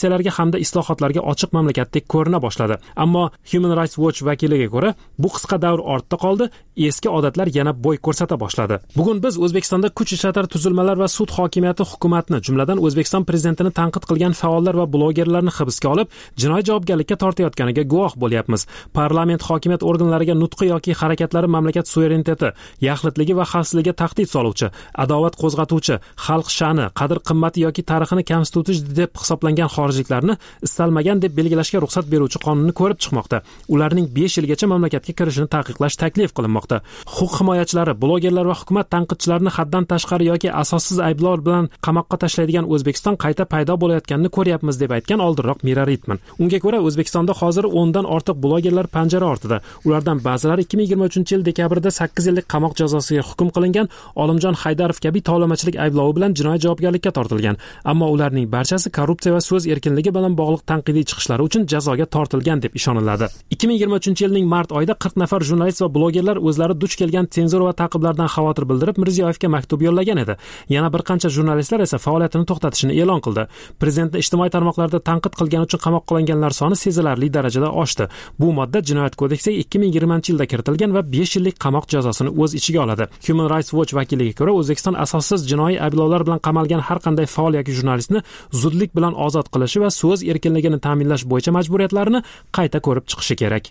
reformatsiyalarga hamda islohotlarga ochiq mamlakatdek ko'rina boshladi. Ammo Human Rights Watch vakiliga ko'ra, bu qisqa davr ortda qoldi, eski odatlar yana bo'y ko'rsata boshladi. Bugun biz O'zbekistonda kuch ishlatar tuzilmalar va sud hokimiyati hukumatni, jumladan O'zbekiston prezidentini tanqid qilgan faollar va blogerlarni hibsga olib, jinoiy javobgarlikka tortayotganiga guvoh bo'lyapmiz. Parlament hokimiyat organlariga nutqi yoki harakatlari mamlakat suvereniteti, yaxlitligi va xavfsizligiga tahdid soluvchi, adovat qo'zg'atuvchi, xalq sha'ni, qadr-qimmati yoki tarixini kamsituvchi deb hisoblangan xorijliklarni istalmagan deb belgilashga ruxsat beruvchi qonunni ko'rib chiqmoqda. Ularning besh yilgacha mamlakatga kirishini taqiqlash taklif qilinmoqda. Huquq himoyachilari, blogerlar va hukumat tanqidchilarini haddan tashqari yoki asossiz ayblovlar bilan qamoqqa tashlaydigan O'zbekiston qayta paydo bo'layotganini ko'ryapmiz deb aytgan oldinroq Mira Ritman. Unga ko'ra O'zbekistonda hozir o'ndan ortiq blogerlar panjara ortida. Ulardan ba'zilari ikki ming yigirma uchinchi yil dekabrda sakkiz yillik qamoq jazosiga hukm qilingan Olimjon Haydarov kabi tovlamachilik ayblovi bilan jinoiy javobgarlikka tortilgan. Ammo ularning barchasi korrupsiya va so'z erkinligi bilan bog'liq tanqidiy chiqishlari uchun jazoga tortilgan deb ishoniladi. ikki ming yigirma uchinchi yilning mart oyida qirq nafar jurnalist va blogerlar o'zlari duch kelgan senzura va ta'qiblardan xavotir bildirib Mirziyoyevga maktub yo'llagan edi. Yana bir qancha jurnalistlar esa faoliyatini to'xtatishini e'lon qildi. Prezidentni ijtimoiy tarmoqlarda tanqid qilgani uchun qamoqqa olinganlar soni sezilarli darajada oshdi. Bu modda Jinoyat kodeksiga ikki ming yigirmanchi yilda kiritilgan va besh yillik qamoq jazosini o'z ichiga oladi. Human Rights Watch vakiliga ko'ra, O'zbekiston asossiz jinoiy ayblovlar bilan qamalgan har qanday faol yoki jurnalistni zudlik bilan ozod qilishi va so'z erkinligini ta'minlash bo'yicha majburiyatlarini qayta ko'rib chiqishi kerak.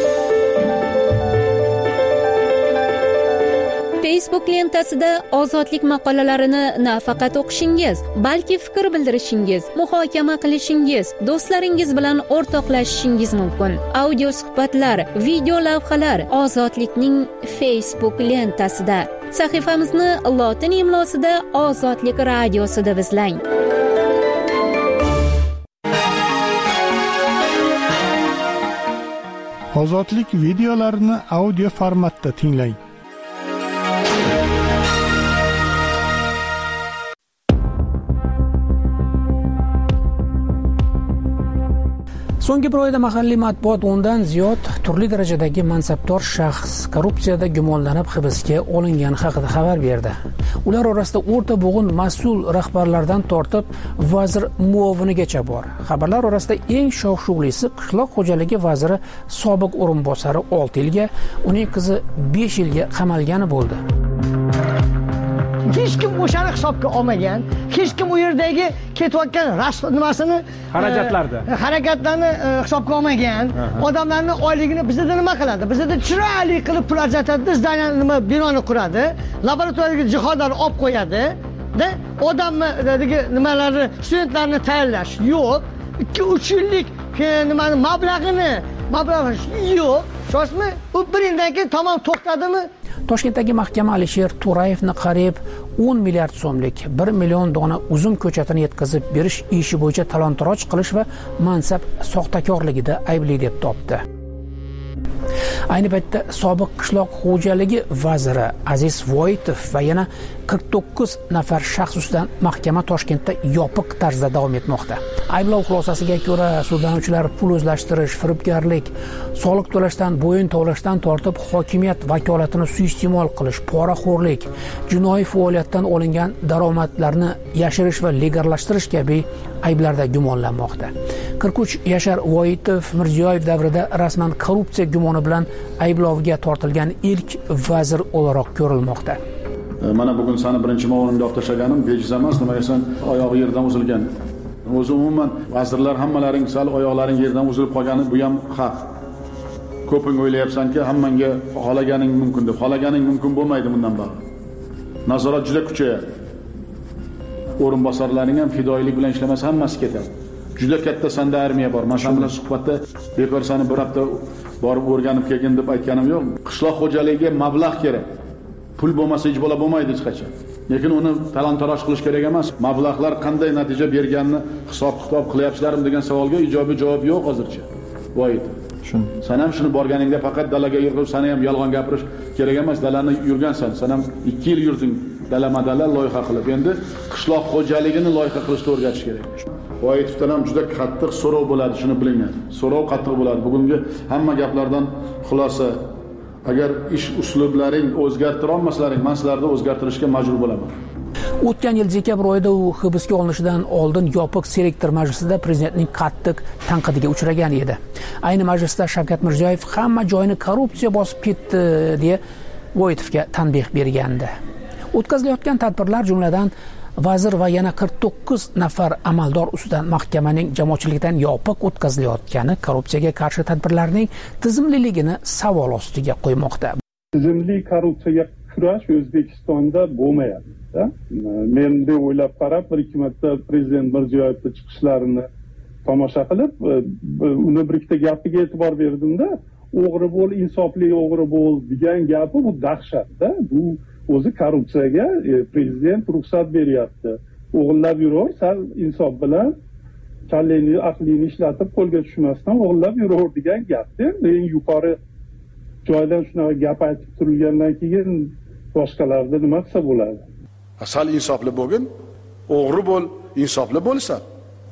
Facebook lentasida ozodlik maqolalarini nafaqat o'qishingiz, balki fikr bildirishingiz, muhokama qilishingiz, do'stlaringiz bilan o'rtoqlashishingiz mumkin. Audio suhbatlar, video lavhalar Ozodlikning Facebook lentasida. Sahifamizni lotin imlosida Ozodlik radiosi deb izlang. Ozodlik videolarini audio formatda tinglang. So'nggi bir oyda mahalliy matbuot o'ndan ziyod turli darajadagi mansabdor shaxs korrupsiyada gumonlanib hibsga olingani haqida xabar berdi. Ular orasida o'rta bo'g'in mas'ul rahbarlardan tortib vazir muovinigacha bor. Xabarlar orasida eng shov-shuvlisi qishloq xo'jaligi vaziri sobiq o'rinbosari olti yilga, uning qizi besh yilga qamalgani bo'ldi. Hech kim o'shani hisobga olmagan, hech kim u yerdagi ketayotgan rasm nimasini, xarajatlarni, harakatlarni hisobga olmagan. Odamlarning oyligini bizda nima qiladi? Bizda chiroyli qilib pul ajratadi, zdayan nima binoni quradi, laboratoriyaga jihodlarni olib qo'yadi, da odamlardagi nimalarni, studentlarni tayyorlash yo'q. ikki uch yillik nimani mablag'ini, mablag'i yo'q. Shoshmi? U bir yildan keyin tamom to'xtadimi? Toshkentdagi mahkama Alisher To'rayevni qariyb o'n milliard so'mlik bir million dona uzum ko'chatini yetkazib berish ishi bo'yicha talon-taroj qilish va mansab soxtakorligida aybli deb topdi. Ayni paytda sobiq qishloq xo'jaligi vaziri Aziz Voitov va yana qirq to'qqiz nafar shaxs ustidan mahkama Toshkentda yopiq tarzda davom etmoqda. Ayblov xulosasiga ko'ra, sudlanuvchilar pul o'zlashtirish, firibgarlik, soliq to'lashdan bo'yin tovlashdan tortib hokimiyat vakolatini suiiste'mol qilish, poraxo'rlik, jinoiy faoliyatdan olingan daromadlarni yashirish va legallashtirish kabi ayblarda gumonlanmoqda. qirq uch yashar Voitov Mirziyoyev davrida rasman korrupsiya gumoni bilan ayblovga tortilgan ilk vazir o'laroq ko'rilmoqda. Mana bugun sani birinchi ma'unimda olib tashlaganim bejiz emas, nimaga sen oyog'i yerdan uzilgan. O'zi umuman vazirlar hammalaring sal oyoqlaring yerdan uzilib qolgani bu ham haq. Ko'ping o'ylayapsanki, hammanga xolaganing mumkin deb. Xolaganing mumkin bo'lmaydi bundan bari. Nazorat juda kuchayadi. O'rinbosarlaring ham fidoyilik bilan ishlamasa hammasi ketadi. Juda katta sanda armiya bor. Men shu bilan suhbatda bepar sani bir hafta borib o'rganib kelgin deb aytganim yo'q. Qishloq xo'jaligiga mablag' kerak. Pul bo'lmasa hech bo'la bo'lmaydi hech qachon. Lekin uni talon-taroj qilish kerak emas. Mablag'lar qanday natija berganini hisob-kitob qilyapsizlarmi degan savolga ijobiy javob yo'q hozircha. Voydi. Shun. Sen ham shuni borganingda faqat dalaga yurib, seni ham yolg'on gapirish kerak emas. Dalani yurgansan. Sen ham ikki yil yurding dala-madala loyiha qilib. Endi qishloq xo'jaligini loyiha qilishni o'rgatish kerak. Voyidovdan ham juda qattiq so'rov bo'ladi, shuni bilinglar. So'rov qattiq bo'ladi. Bugungi hamma gaplardan xulosa, agar ish uslublaring o'zgartira olmasalaring, men sizlarni o'zgartirishga majbur bo'laman. O'tgan yil dekabr oyida u hibsga olinishidan oldin yopiq selektor majlisida prezidentning qattiq tanqidiga uchragan edi. Ayni majlisda Shavkat Mirziyoyev hamma joyini korrupsiya bosib ketdi deya Voyitovga tanbeh bergandi. O'tkazilayotgan tadbirlar jumladan vazir va yana qirq to'qqiz nafar amaldor ustidan mahkamaning jamoatchilikdan yopiq o'tkazilayotgani korrupsiyaga qarshi tadbirlarning tizimliligini savol ostiga qo'ymoqda. Tizimli korrupsiyaga kurash O'zbekistonda bo'lmayapti. Men de o'ylab qarab, bir ikki marta prezident Mirziyoyevning chiqishlarini tomosha qilib, uni bir ikkita gapiga e'tibor berdimda, o'g'ri bo'l, insofli o'g'ri bo'l degan gapi bu dahshatda. Bu o'zi korrupsiyaga prezident ruxsat beryapti. O'g'irlab yuraver, sal insof bilan kallangni, aqlingni ishlatib qo'lga tushmasdan o'g'irlab yuraver degan gapda. Eng yuqori joydan shunaqa gap aytib turilgandan keyin boshqalarda nima qilsa bo'ladi? Sal insofli bo'lgin, o'g'ri bo'l, insofli bo'lsa.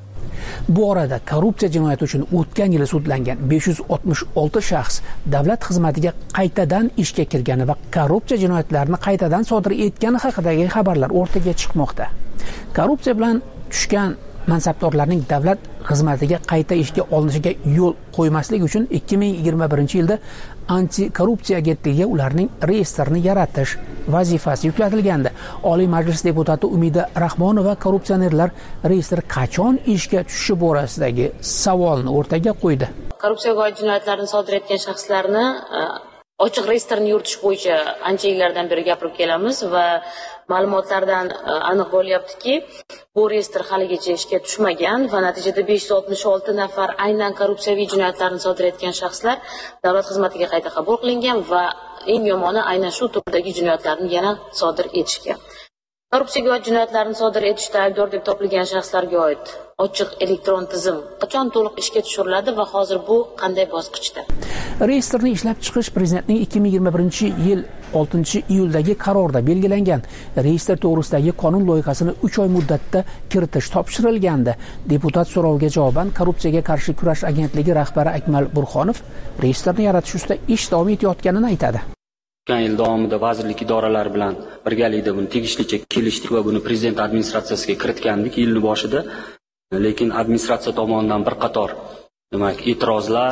Bu orada korrupsiya jinoyati uchun o'tgan yili sudlangan besh yuz oltmish olti shaxs davlat xizmatiga qaytadan ishga kirgani va korrupsiya jinoyatlarini qaytadan sodir etgani haqidagi xabarlar o'rtaga chiqmoqda. Korrupsiya bilan tushgan mansabdorlarning davlat xizmatiga qayta ishga olinishiga yo'l qo'ymaslik uchun ikki ming yigirma birinchi yilda anti-korrupsiya agentligiga ularning reyestrini yaratish vazifasi yuklatilgandi. Oliy Majlis deputati Umida Rahmonova korrupsionerlar reyestri qachon ishga tushishi borasidagi savolni o'rtaga qo'ydi. Korrupsiyaga oid jinoyatlarni sodir etgan shaxslarni ochiq reyestrni yuritish bo'yicha ancha yillardan beri gapirib kelamiz va ma'lumotlardan aniq bo'lyaptiki, bu reyestr haligacha ishga tushmagan va natijada besh yuz oltmish olti nafar aynan korrupsiyaviy jinoyatlarni sodir etgan shaxslar davlat xizmatiga qayta qabul qilingan va eng yomoni aynan shu turdagi jinoyatlarni yana sodir etishgan. Korrupsiyaga oid jinoyatlarni sodir etishda aybdor deb topilgan shaxslarga oid ochiq elektron tizim qachon to'liq ishga tushiriladi va hozir bu qanday bosqichda? Reyestrni ishlab chiqish prezidentning ikki ming yigirma birinchi yil oltinchi iyuldagi qarorda belgilangan. Reyestr to'g'risidagi qonun loyihasini uch oy muddatda kiritish topshirilgandi. Deputat so'roviga javoban korrupsiyaga qarshi kurash agentligi rahbari Akmal Burxonov reyestrni yaratish ustida ish davom etayotganini aytadi. O'tgan yil davomida vazirlik idoralari bilan birgalikda buni tegishlicha kelishdik va buni prezident administratsiyasiga kiritgandik yilning boshida. Lekin administratsiya tomonidan bir qator demak e'tirozlar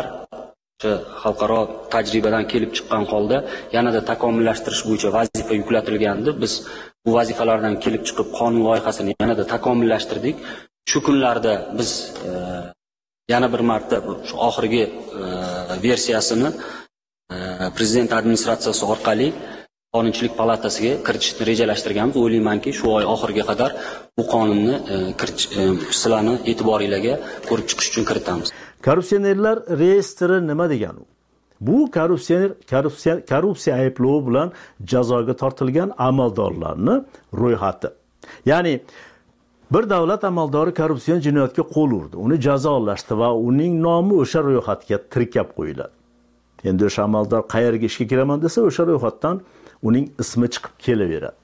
xalqaro tajribadan kelib chiqqan holda yanada takomillashtirish bo'yicha vazifa yuklatilgandi. Biz bu vazifalardan kelib chiqib qonun loyihasini yanada takomillashtirdik. Shu kunlarda biz e, yana bir marta shu oxirgi e, versiyasini e, prezident administratsiyasi orqali Qonunchilik palatasiga kiritishni rejalashtirganmiz. O'ylaymanki, shu oy oxiriga qadar bu qonunni kiritish sizlarni e'tiboringizga ko'rib chiqish uchun kiritamiz. Korrupsionerlar reyestri nima degani? Bu korrupsioner korrupsiya korrupsiya ayblovi bilan jazoga tortilgan amaldorlarni ro'yxati. Ya'ni bir davlat amaldori korrupsion jinoyatga qo'l urdi, uni jazolashdi va uning nomi o'sha ro'yxatga tirkab qo'yiladi. Endi o'sha amaldor qayerga ishga kiraman desa, o'sha ro'yxatdan uning ismi chiqib kelaveradi.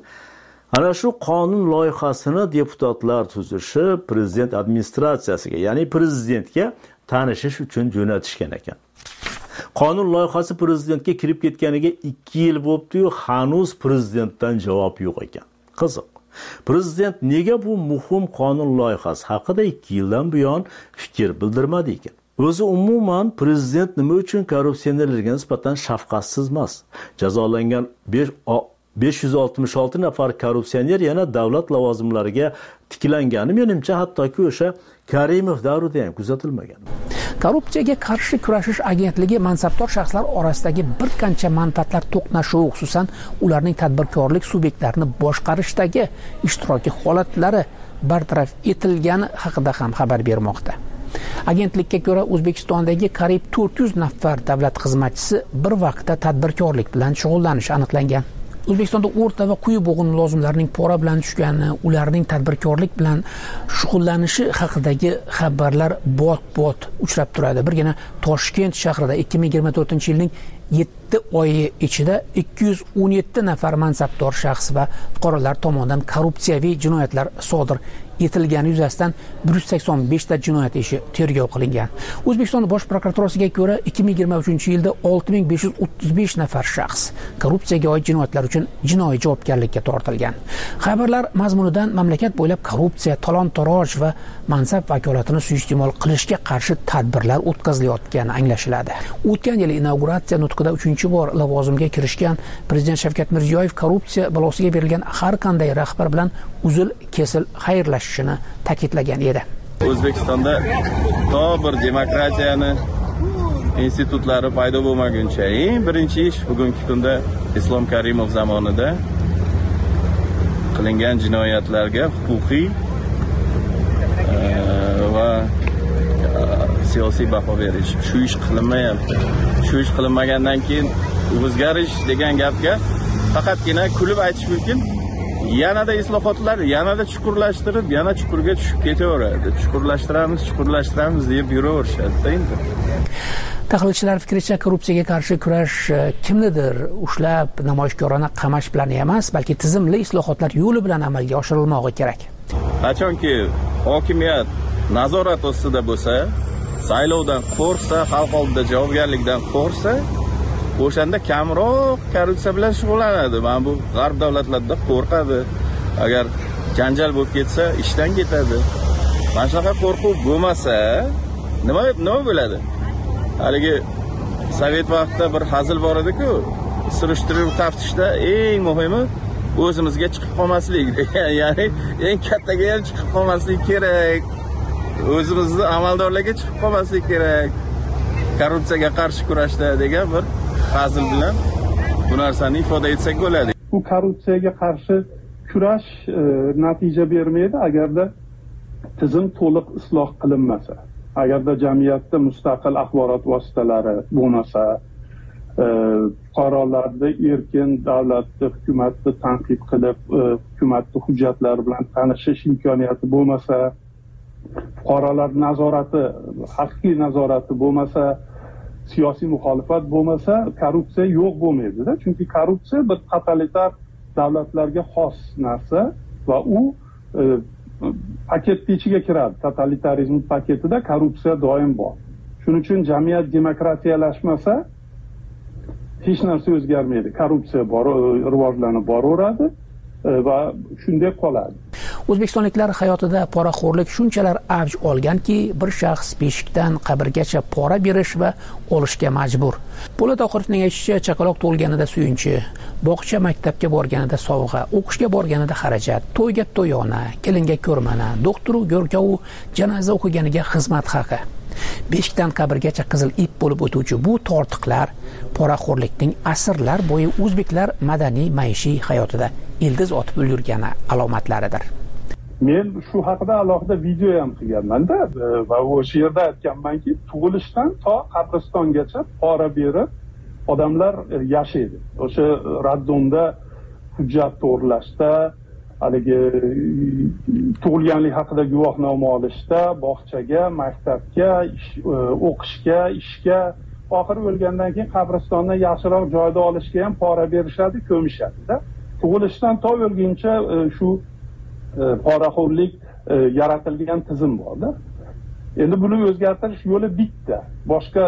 Ana shu qonun loyihasini deputatlar tuzishi prezident administratsiyasiga, ya'ni prezidentga tanishish uchun jo'natishgan ekan. Qonun loyihasi prezidentga kirib ketganiga ikki yil bo'libdi-yu, hanuz prezidentdan javob yo'q ekan. Qiziq. Prezident nega bu muhim qonun loyihasi haqida ikki yildan buyon fikr bildirmadi ekan? O'zi umuman prezident nima uchun korrupsionerlarga nisbatan shafqatsiz emas? Jazolangan besh yuz oltmish olti nafar korrupsioner yana davlat lavozimlariga tiklangani menimcha hattoki o'sha Karimov davrida ham kuzatilmagan. Korrupsiyaga qarshi kurashish agentligi mansabdor shaxslar orasidagi bir qancha manfaatlar to'qnashuvi, xususan ularning tadbirkorlik subyektlarini boshqarishdagi ishtiroki holatlari bartaraf etilgani haqida ham xabar bermoqda. Agentlikka ko'ra O'zbekistondagi qariyb to'rt yuz nafar davlat xizmatchisi bir vaqtda tadbirkorlik bilan shug'ullanishi aniqlangan. O'zbekistonda o'rta va quyi bo'g'in mulozimlarning pora bilan tushgani, ularning tadbirkorlik bilan shug'ullanishi haqidagi xabarlar bot-bot uchrab turadi. Birgina Toshkent shahrida ikki ming yigirma to'rtinchi yilning yetti oy ichida ikki yuz o'n yetti nafar mansabdor shaxs va fuqarolar tomonidan korrupsiyaviy jinoyatlar sodir etilgani yuzasidan bir yuz sakson besh ta jinoyat ishi tergov qilingan. O'zbekiston Bosh prokuraturasiga ko'ra ikki ming yigirma uchinchi yilda olti ming besh yuz o'ttiz besh nafar shaxs korrupsiyaga oid jinoyatlar uchun jinoiy javobgarlikka tortilgan. Xabarlar mazmunidan mamlakat bo'ylab korrupsiya, talon-toroj va mansab vakolatini suiiste'mol qilishga qarshi tadbirlar o'tkazilayotgani anglashiladi. O'tgan yil inauguratsiya nutqida uchinchi bor lavozimga kirishgan Prezident Shavkat Mirziyoyev korrupsiya balosiga berilgan har qanday rahbar bilan uzil kesil xayrlashishini ta'kidlagan edi. O'zbekistonda to bir demokratiyani institutlari paydo bo'lmaguncha eng birinchi ish bugungi kunda Islom Karimov zamonida qilingan jinoyatlarga huquqiy va siyosiy baho berish. Shu ish qilinmayapti. Shu ish qilinmagandan keyin o'zgarish degan gapga faqatgina kulib aytish mumkin. Yanada islohotlar, yanada chuqurlashtirib, yana chuqurga tushib ketaveradi. Chuqurlashtiramiz, chuqurlashtiramiz deb yuraverishadi endi. Tahlilchilar fikricha, korrupsiyaga qarshi kurash kimnidir ushlab namoyishkorona qamash bilan emas, balki tizimli islohotlar yo'li bilan amalga oshirilmog'i kerak. Qachonki hokimiyat nazorat ostida bo'lsa, saylovdan qo'rqsa, xalq oldida javobgarlikdan qo'rqsa, o'shanda kamroq korrupsiya bilan shug'ullanadi. Mana bu g'arb davlatlarida qo'rqadi. Agar janjal bo'lib ketsa, ishdan ketadi. Mana shunaqa qo'rquv bo'lmasa, nima nima bo'ladi? Haligi sovet vaqtida bir hazil bor edi-ku, surishtiruv taftishda eng muhimi o'zimizga chiqib qolmaslik. Ya'ni eng kattaga ham chiqib qolmaslik kerak. O'zimizni amaldorlarga chiqib qolmaslik kerak. Korrupsiyaga qarshi kurashda degan bir hazil bilan bu narsani ifoda etsak bo'ladi. Bu korrupsiyaga qarshi kurash e, natija bermaydi agarda tizim to'liq isloh qilinmasa, agarda jamiyatda mustaqil axborot vositalari bo'lmasa, e, fuqarolarda erkin davlatni, hukumatni tanqid qilib, e, hukumatni hujjatlari bilan tanishish imkoniyati bo'lmasa, fuqarolar nazorati, haqiqiy nazorati bo'lmasa, siyosiy muxolifat bo'lmasa, korrupsiya yo'q bo'lmaydi-da. Chunki korrupsiya bir totalitar davlatlarga xos narsa va u e, paketning ichiga kiradi. Totalitarizm paketida korrupsiya doim bor. Shuning uchun jamiyat demokratiyalashmasa, hech narsa o'zgarmaydi. Korrupsiya bor, rivojlanib boraveradi va shunday qoladi. O'zbekistonliklar hayotida poraxo'rlik shunchalar avj olganki, bir shaxs beshikdan qabrgacha pora berish va olishga majbur. Po'lat Oqirovning aytishicha, chaqaloq tug'ilganida suyunchi, bog'cha maktabga borganida sovg'a, o'qishga borganida xarajat, to'yga to'yona, kelinga ko'rmana, doktoru go'rkovu janoza o'qiganiga xizmat haqi. Beshikdan qabrgacha qizil ip bo'lib o'tuvchi bu tortiqlar poraxo'rlikning asrlar bo'yi o'zbeklar madaniy maishiy hayotida ildiz otib ulgurgani alomatlaridir. Men shu haqida alohida video ham qilganman-da va o'sha yerda aytganmanki, tug'ilishdan to qabristongacha pora berib odamlar yashaydi. O'sha raddomda hujjat to'g'rilashda, haligi tug'ilganlik haqida guvohnoma olishda, bog'chaga, maktabga, o'qishga, ishga, oxiri o'lgandan keyin qabristondan yaxshiroq joyda olishga ham pora berishadi, ko'mishadi-da. Tug'ilishdan to o'lguncha shu poraxo'rlik yaratilgan tizim bor-da. Endi buni o'zgartirish yo'li bitta. Boshqa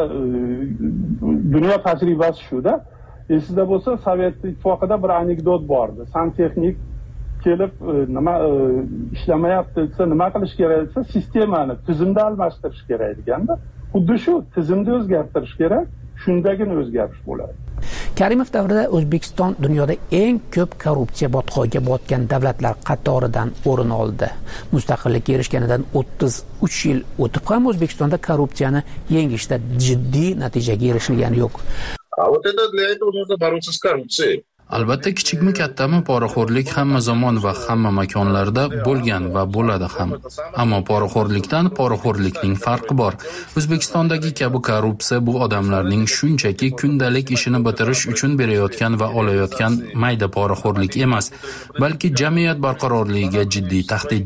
dunyo tajribasi shu-da. Esingizda bo'lsa, Sovet ittifoqida bir anekdot bordi. Santexnik kelib nima ishlamayapti desa, nima qilish kerak desa, sistemani tizimda almashtirish kerak deganda, xuddi shu tizimni o'zgartirish kerak, shundagina o'zgarish bo'ladi. Karimov davrida O'zbekiston dunyoda eng ko'p korrupsiya botqoqiga botgan davlatlar qatoridan o'rin oldi. Mustaqillikka erishganidan o'ttiz uch yil o'tib ham O'zbekistonda korrupsiyani yengishda jiddiy natijaga erishilgani yo'q. А вот это для этого нужно бороться с коррупцией. Albatta, kichikmi kattami poraxo'rlik hamma zamon va hamma makonlarda bo'lgan va bo'ladi ham. Ammo poraxo'rlikdan poraxo'rlikning farqi bor. O'zbekistondagi kabi korrupsiya bu odamlarning shunchaki kundalik ishini bitirish uchun berayotgan va olayotgan mayda poraxo'rlik emas, balki jamiyat barqarorligiga jiddiy tahdiddir.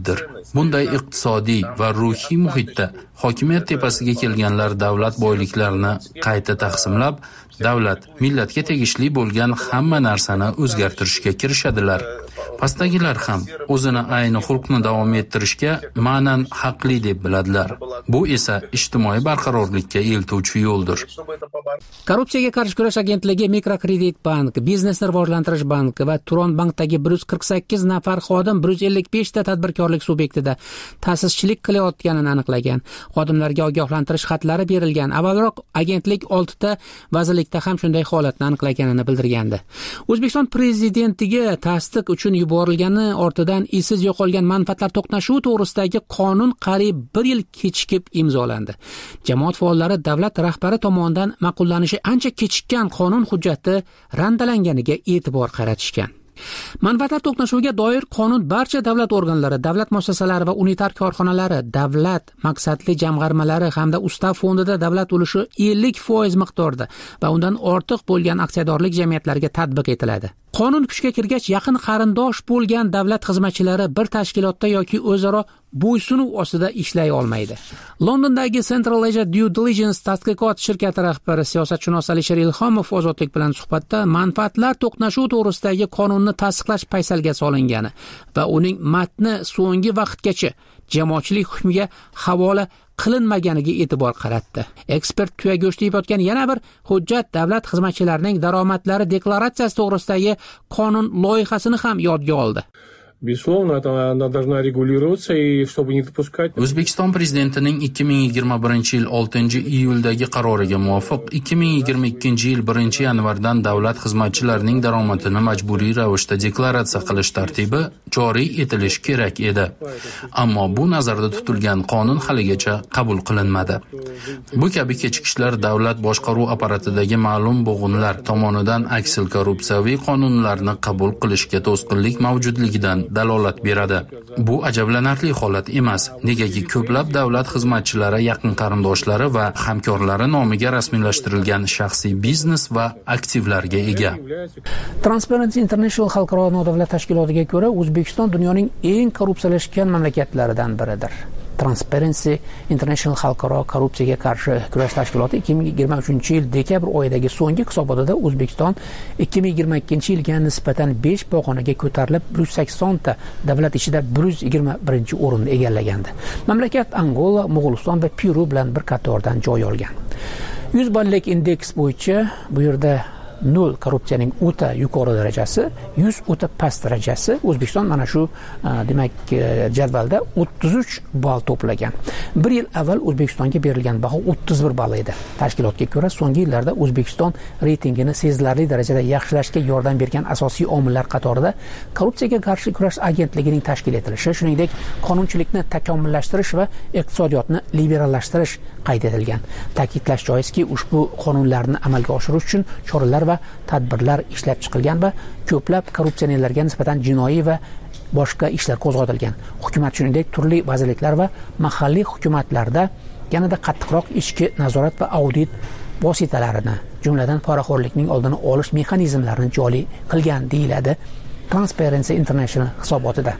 Bunday iqtisodiy va ruhiy muhitda hokimiyat tepasiga kelganlar davlat boyliklarini qayta taqsimlab, davlat millatga tegishli bo'lgan hamma narsani o'zgartirishga kirishadilar. Pastdagilar ham o'zini ayni xulqni davom ettirishga ma'nan haqli deb biladilar. Bu esa ijtimoiy barqarorlikka eltuvchi yo'ldir. Korrupsiyaga qarshi kurash agentligi, Mikrokredit bank, Biznesni rivojlantirish banki va Turon bankdagi bir yuz qirq sakkiz nafar xodim bir yuz ellik besh ta tadbirkorlik subyektida ta'sischilik qilayotganini aniqlagan. Xodimlarga ogohlantirish xatlari berilgan. Avvalroq agentlik olti ta vazirlikda ham shunday holatni aniqlaganini bildirgandi. O'zbekiston prezidentiga tasdiq uchun yuborilgani ortidan izsiz yo'qolgan manfaatlar to'qnashuvi to'g'risidagi qonun qariyb bir yil kechikib imzolandi. Jamoat faollari davlat rahbari tomonidan ma'qullanishi ancha kechikkan qonun hujjati randalanganiga e'tibor qaratishgan. Manfaatlar to'qnashuviga doir qonun barcha davlat organlari, davlat muassasalari va unitar korxonalari, davlat maqsadli jamg'armalari hamda ustav fondida davlat ulushi ellik foiz miqdorda va undan ortiq bo'lgan aksiyadorlik jamiyatlariga tatbiq etiladi. Qonun kuchga kirgach, yaqin qarindosh bo'lgan davlat xizmatchilari bir tashkilotda yoki o'zaro bo'ysunuv ostida ishlay olmaydi. Londondagi Central Asia Due Diligence tadqiqot shirkati rahbari siyosatshunos Alisher Ilhomov Ozodlik bilan suhbatda manfaatlar to'qnashuvi to'g'risidagi qonunni tasdiqlash paysalga solingani va uning matni so'nggi vaqtgacha jamoatchilik hukmiga havola qilinmaganiga e'tibor qaratdi. Ekspert tuya go'shti yeyotgan yana bir hujjat davlat xizmatchilarining daromadlari deklaratsiyasi to'g'risidagi qonun loyihasini ham yodga oldi. Безусловно, это она должна регулироваться, и чтобы не допускать... O'zbekiston prezidentining ikki ming yigirma birinchi yil oltinchi iyuldagi qaroriga muvofiq ikki ming yigirma ikkinchi yil birinchi yanvardan davlat xizmatchilarining daromadini majburiy ravishda deklaratsiya qilish tartibi joriy etilishi kerak edi. Ammo bu nazarda tutilgan qonun haligacha qabul qilinmadi. Bu kabi kechikishlar davlat boshqaruv apparatidagi ma'lum bo'g'inlar tomonidan aksil korrupsiyaviy qonunlarni qabul qilishga to'sqinlik mavjudligidan dalolat beradi. Bu ajablanarli holat emas, negaki ko'plab davlat xizmatchilari yaqin qarindoshlari va hamkorlari nomiga rasmiylashtirilgan shaxsiy biznes va aktivlarga ega. Transparency International xalqaro nodavlat tashkilotiga ko'ra, O'zbekiston dunyoning eng korrupsiyalashgan mamlakatlaridan biridir. Transparency International xalqaro korrupsiyaga qarshi kurash tashkiloti ikki ming yigirma uchinchi yil dekabr oyidagi so'nggi hisobotida O'zbekiston ikki ming yigirma ikkinchi yilga nisbatan besh pog'onaga ko'tarilib bir yuz sakson ta davlat ichida bir yuz yigirma birinchi o'rinni egallagandi. Mamlakat Angola, Mo'g'uliston va Peru bilan bir qatordan joy olgan. yuz ballik indeks bo'yicha bu yerda nol korrupsiyaning o'ta yuqori darajasi, yuz o'ta past darajasi. O'zbekiston mana shu demak jadvalda o'ttiz uch ball to'plagan. Bir yil avval O'zbekistonga berilgan baho o'ttiz bir ball edi. Tashkilotga ko'ra, so'nggi yillarda O'zbekiston reytingini sezilarli darajada yaxshilashga yordam bergan asosiy omillar qatorida korrupsiyaga qarshi kurash agentligining tashkil etilishi, shuningdek qonunchilikni takomillashtirish va iqtisodiyotni liberallashtirish qayd etilgan. Ta'kidlash joizki, ushbu qonunlarni amalga oshirish uchun choralar va tadbirlar ishlab chiqilgan va ko'plab korrupsionerlarga nisbatan jinoiy va boshqa ishlar qo'zg'atilgan. Hukumat shuningdek turli vazirliklar va mahalliy hukumatlarda yanada qattiqroq ichki nazorat va audit vositalarini, jumladan poraxo'rlikning oldini olish mexanizmlarini joriy qilgan deyiladi Transparency International hisobotida.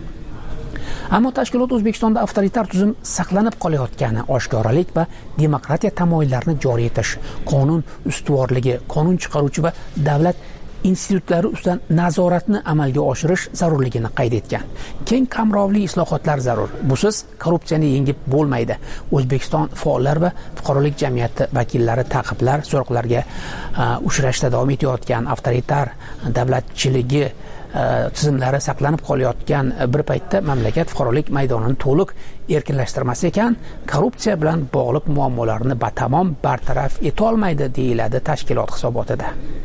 Ammo tashkilot O'zbekistonda avtoritar tuzum saqlanib qolayotgani, oshkoralik va demokratiya tamoyillarini joriy etish, qonun ustuvorligi, qonun chiqaruvchi va davlat institutlari ustidan nazoratni amalga oshirish zarurligini qayd etgan. Keng qamrovli islohotlar zarur. Busiz korrupsiyani yengib bo'lmaydi. O'zbekiston faollar va fuqarolik jamiyati vakillari ta'qiblar, so'roqlarga uchrashda davom etayotgan avtoritar davlatchiligi tizimlari saqlanib qolayotgan bir paytda mamlakat fuqarolik maydonini to'liq erkinlashtirmas ekan, korrupsiya bilan bog'liq muammolarni batamom bartaraf eta olmaydi deyiladi tashkilot hisobotida.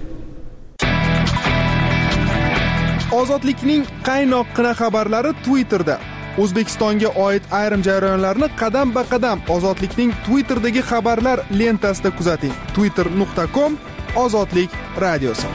Ozodlikning qaynoqqina xabarlari Twitterda. O'zbekistonga oid ayrim jarayonlarni qadam-ba-qadam Ozodlikning Twitter'dagi xabarlar lentasida kuzating. twitter nuqta com Ozodlik radiosi.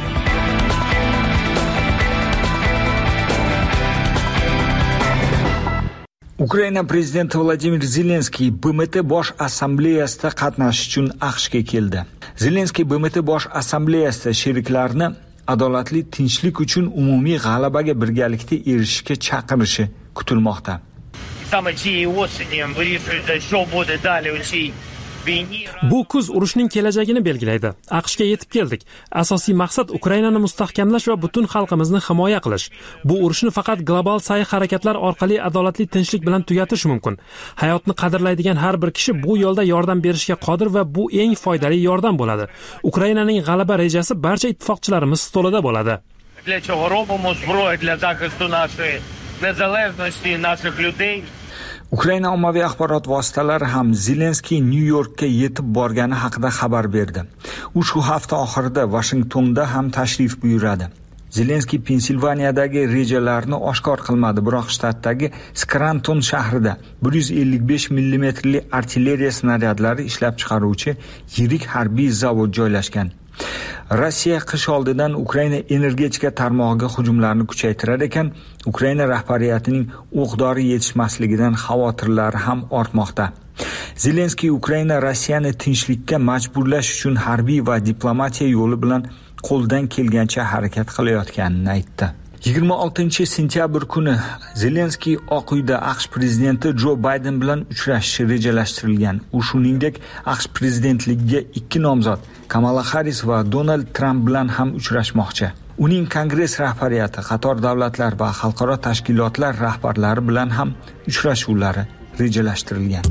Ukraina prezidenti Vladimir Zelenskiy B M T bosh assambleyasida qatnashish uchun AQShga keldi. Zelenskiy B M T bosh assambleyasida sheriklarni adolatli tinchlik uchun umumiy g'alabaga birgalikda erishishga chaqirishi kutilmoqda. саме цієї осені вирішується, що буде далі у цій війні. Bu kuz urushning kelajagini belgilaydi. AQShga yetib keldik. Asosiy maqsad Ukrainani mustahkamlash va butun xalqimizni himoya qilish. Bu urushni faqat global sa'y harakatlar orqali adolatli tinchlik bilan tugatish mumkin. Hayotni qadrlaydigan har bir kishi bu yo'lda yordam berishga qodir va bu eng foydali yordam bo'ladi. Ukrainaning g'alaba rejasi barcha ittifoqchilarimiz stolida bo'ladi. Для чого робимо зброю для захисту нашої незалежності, наших людей. Ukraina ommaviy axborot vositalari ham Zelenskiy Nyu-Yorkka yetib borgani haqida xabar berdi. U shu hafta oxirida Washingtonda ham tashrif buyuradi. Zelenskiy Pensilvaniyadagi rejalarni oshkor qilmadi, biroq shtatdagi Scranton shahrida bir yuz ellik besh millimetrli artilleriya snaryadlari ishlab chiqaruvchi yirik harbiy zavod joylashgan. Rossiya qish oldidan Ukraina energetika tarmog'iga hujumlarni kuchaytirar ekan, Ukraina rahbariyatining o'q-dori yetishmasligidan xavotirlari ham ortmoqda. Zelenskiy Ukraina Rossiyani tinchlikka majburlash uchun harbiy va diplomatiya yo'li bilan qo'ldan kelgancha harakat qilayotganini aytdi. yigirma oltinchi sentyabr kuni Zelenskiy Oq uyda AQSh prezidenti Jo Bayden bilan uchrashishi rejalashtirilgan. U shuningdek AQSh prezidentligiga ikki nomzod Kamala Harris va Donald Trump bilan ham uchrashmoqchi. Uning Kongress rahbariyati, qator davlatlar va xalqaro tashkilotlar rahbarlari bilan ham uchrashuvlari rejalashtirilgan.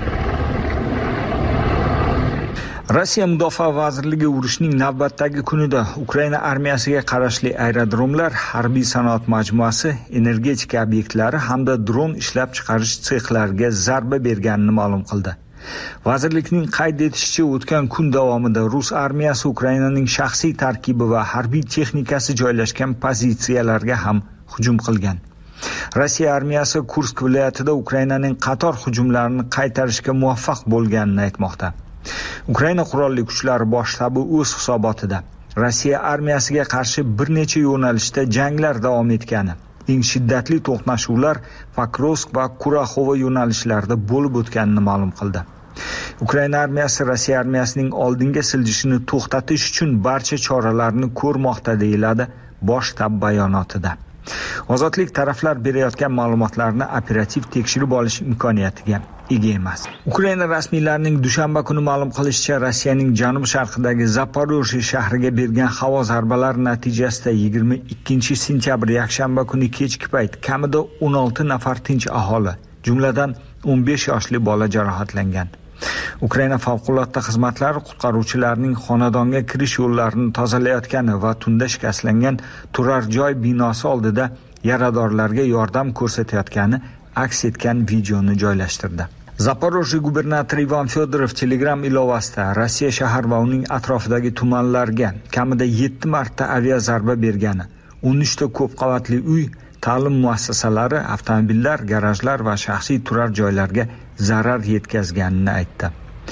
Rossiya Mudofaa vazirligi urushning navbatdagi kunida Ukraina armiyasiga qarashli aerodromlar, harbiy sanoat majmuasi, energetika obyektlari hamda dron ishlab chiqarish sexlariga zarba berganini ma'lum qildi. Vazirlikning qayd etishicha, o'tgan kun davomida Rus armiyasi Ukrainaning shaxsiy tarkibi va harbiy texnikasi joylashgan pozitsiyalarga ham hujum qilgan. Rossiya armiyasi Kursk viloyatida Ukrainaning qator hujumlarini qaytarishga muvaffaq bo'lganini aytmoqda. Ukraina qurolli kuchlari bosh shtabi o'z hisobotida Rossiya armiyasiga qarshi bir necha yo'nalishda janglar davom etgani, eng shiddatli to'qnashuvlar Pokrovsk va Kuraxova yo'nalishlarida bo'lib o'tganini ma'lum qildi. Ukraina armiyasi Rossiya armiyasining oldinga siljishini to'xtatish uchun barcha choralarni ko'rmoqda, deyiladi bosh shtab bayonotida. Ozodlik taraflar berayotgan ma'lumotlarni operativ tekshirib olish imkoniyatiga ega emas. Ukraina rasmiylarining dushanba kuni ma'lum qilishicha, Rossiyaning janub-sharqidagi Zaporojye shahriga bergan havo zarbalari natijasida yigirma ikkinchi sentyabr yakshanba kuni kechki payt kamida o'n olti nafar tinch aholi, jumladan o'n besh yoshli bola jarohatlangan. Ukraina favqulodda xizmatlari qutqaruvchilarning xonadonga kirish yo'llarini tozalayotgani va tunda shikastlangan turar joy binosi oldida yaradorlarga yordam ko'rsatayotgani aks etgan videoni joylashtirdi. Zaporojye gubernatori Ivan Fedorov Telegram ilovasida Rossiya shahar va uning atrofidagi tumanlarga kamida yetti marta aviazarba bergani, o'n uchta ko'p qavatli uy, ta'lim muassasalari, avtomobillar, garajlar va shaxsiy turar joylarga zarar yetkazganini aytdi.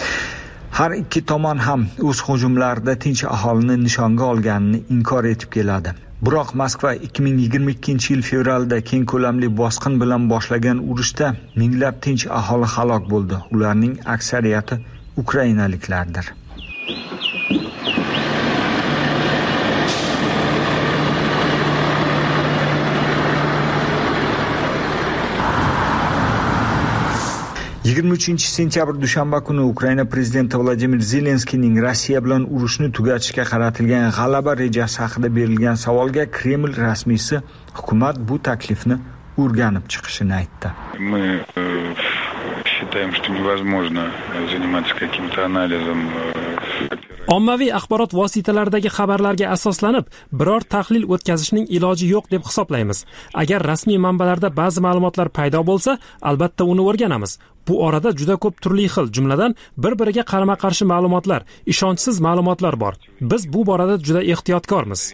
Har ikki tomon ham o'z hujumlarida tinch aholini nishonga olganini inkor etib keladi. Biroq Moskva ikki ming yigirma ikkinchi yil fevralda keng ko'lamli bosqin bilan boshlagan urushda minglab tinch aholi halok bo'ldi. Ularning aksariyati ukrainaliklardir. yigirma uchinchi sentyabr dushanba kuni Ukraina prezidenti Vladimir Zelenskiyning Rossiya bilan urushni tugatishga qaratilgan g'alaba rejasi haqida berilgan savolga Kreml rasmiysi hukumat bu taklifni o'rganib chiqishini aytdi. Мы считаем, что невозможно заниматься каким-то анализом. Ommaviy axborot vositalaridagi xabarlarga asoslanib biror tahlil o'tkazishning iloji yo'q deb hisoblaymiz. Agar rasmiy manbalarda ba'zi ma'lumotlar paydo bo'lsa, albatta uni o'rganamiz. Bu orada juda ko'p turli xil, jumladan bir-biriga qarama-qarshi ma'lumotlar, ishonchsiz ma'lumotlar bor. Biz bu borada juda ehtiyotkormiz.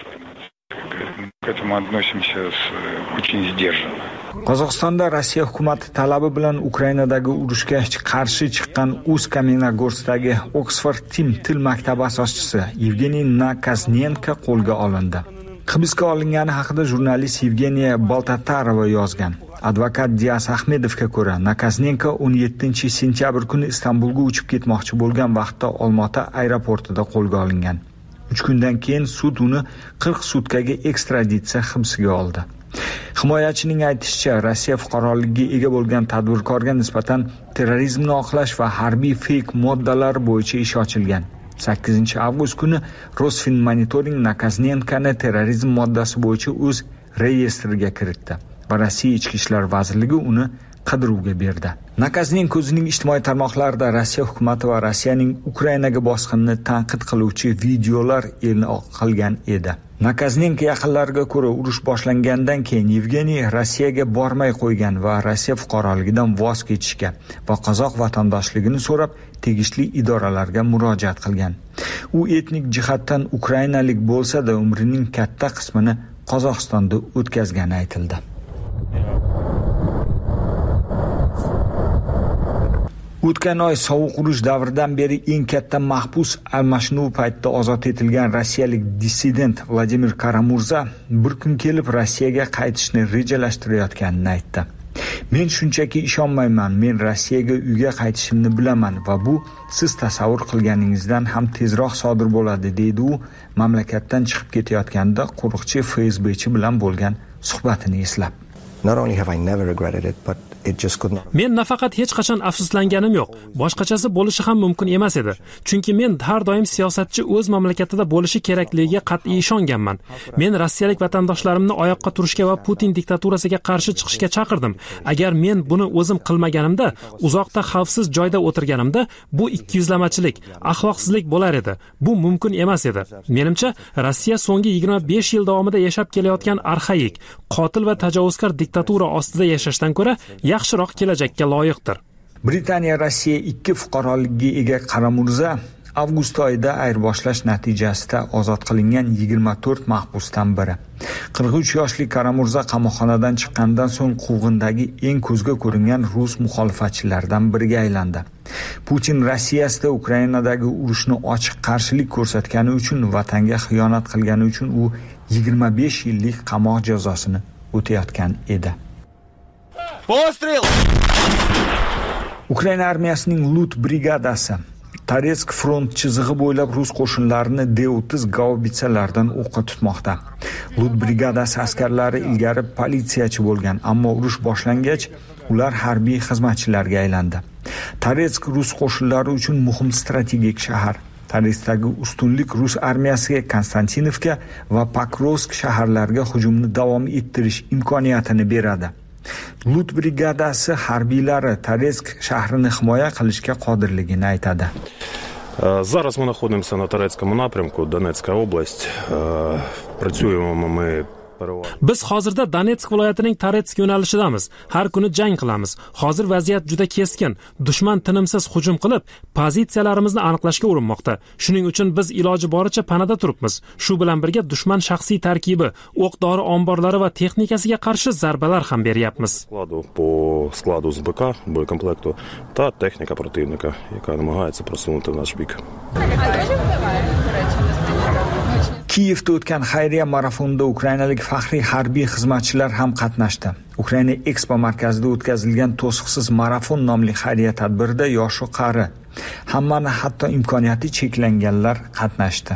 К этому относимся очень сдержанно. Qozog'istonda Rossiya hukumati talabi bilan Ukrainadagi urushga qarshi chiqqan Ust-Kamenogorskdagi Oxford Team til maktabi asoschisi Yevgeniy Nakaznenko qo'lga olindi. Hibsga olingani haqida jurnalist Yevgeniya Boltatarova yozgan. Advokat Dias Ahmedovga ko'ra, Nakaznenko o'n yettinchi sentyabr kuni Istanbulga uchib ketmoqchi bo'lgan vaqtda Olmaota aeroportida qo'lga olingan. uch kundan keyin sud uni qirq sutkaga ekstraditsiya hibsiga oldi. Himoyachining aytishicha, Rossiya fuqaroligiga ega bo'lgan tadbirkorga nisbatan terrorizmni oqlash va harbiy feyk moddalar bo'yicha ish ochilgan. sakkizinchi avgust kuni Rosfinmonitoring Nakaznyenkani terrorizm moddasi bo'yicha o'z reyestriga kiritdi va Rossiya Ichki ishlar vazirligi uni qidiruvga berdi. Nakaznenko o'zining ijtimoiy tarmoqlarida Rossiya hukumati va Rossiyaning Ukrainaga bosqinini tanqid qiluvchi videolar e'lon qilgan edi. Nakaznenko yaqinlariga ko'ra, urush boshlangandan keyin Yevgeniy Rossiyaga bormay qo'ygan va Rossiya fuqaroligidan voz kechishga va qozoq vatandoshligini so'rab tegishli idoralarga murojaat qilgan. U etnik jihatdan ukrainalik bo'lsa-da, umrining katta qismini Qozog'istonda o'tkazgani aytildi. O'tgan oy sovuq urush davridan beri eng katta mahbus almashinuv paytida ozod etilgan rossiyalik dissident Vladimir Karamurza bir kun kelib Rossiyaga qaytishni rejalashtirayotganini aytdi. Men shunchaki ishonmayman, men Rossiyaga uyga qaytishimni bilaman va bu siz tasavvur qilganingizdan ham tezroq sodir bo'ladi, deydi u mamlakatdan chiqib ketayotganda qo'riqchi F S Bchi bilan bo'lgan suhbatini eslab. Not only have I never regretted it, but it just could not. Men nafaqat hech qachon afsuslanganim yo'q, boshqachasi bo'lishi ham mumkin emas edi. Chunki men har doim siyosatchi o'z mamlakatida bo'lishi kerakligiga qat'iy ishonganman. Men rossiyalik vatandoshlarimni oyoqqa turishga va Putin diktaturasiga qarshi chiqishga chaqirdim. Agar men buni o'zim qilmaganimda, uzoqda xavfsiz joyda o'tirganimda, bu ikkiyuzlamachilik, axloqsizlik bo'lar edi. Bu mumkin emas edi. Menimcha, Rossiya so'nggi yigirma besh yil davomida yashab kelayotgan arxaik, qotil va tajovuzkor diktatura ostida yashashdan ko'ra yaxshiroq kelajakka loyiqdir. Britaniya Rossiya ikki fuqaroligiga ega Qaramurza avgust oyida ayirboshlash natijasida ozod qilingan yigirma to'rt mahbusdan biri. qirq uch yoshli Qaramurza qamoqxonadan chiqqandan so'ng quvg'indagi eng ko'zga ko'ringan rus muxolifatchilaridan biriga aylandi. Putin Rossiyasida Ukrainadagi urushni ochiq qarshilik ko'rsatgani uchun, vatanga xiyonat qilgani uchun u yigirma besh yillik qamoq jazosini o'tayotgan edi. Postrel! Ukraina armiyasining Lut brigadasi Toretsk front chizig'i bo'ylab rus qo'shinlarini D o'ttiz gaubitsalardan o'qqa tutmoqda. Lut brigadasi askarlari ilgari politsiyachi bo'lgan, ammo urush boshlangach ular harbiy xizmatchilarga aylandi. Toretsk rus qo'shinlari uchun muhim strategik shahar. Toretskdagi ustunlik rus armiyasiga Konstantinovka va Pokrovsk shaharlariga hujumni davom ettirish imkoniyatini beradi. Lut brigadasi harbiylari Toretsk shahrini himoya qilishga qodirligini aytadi. Зараз мы находимся на Торецком напрямку, Донецкая область. Працюємо ми Biz hozirda Donetsk viloyatining Toretsk yo'nalishidamiz. Har kuni jang qilamiz. Hozir vaziyat juda keskin. Dushman tinimsiz hujum qilib, pozitsiyalarimizni aniqlashga urinmoqda. Shuning uchun biz iloji boricha panada turibmiz. Shu bilan birga dushman shaxsiy tarkibi, o'q-dori omborlari va texnikasiga qarshi zarbalar ham beryapmiz. По складу ЗБК, боєкомплекту та техніка противника, яка намагається просунути в наш бік. Kiyevda o'tgan xayriya marafonida ukrainalik faxriy harbiy xizmatchilar ham qatnashdi. Ukraina Expo markazida o'tkazilgan to'siqsiz marafon nomli xayriya tadbirida yosh-u qari, hammani hatto imkoniyati cheklanganlar qatnashdi.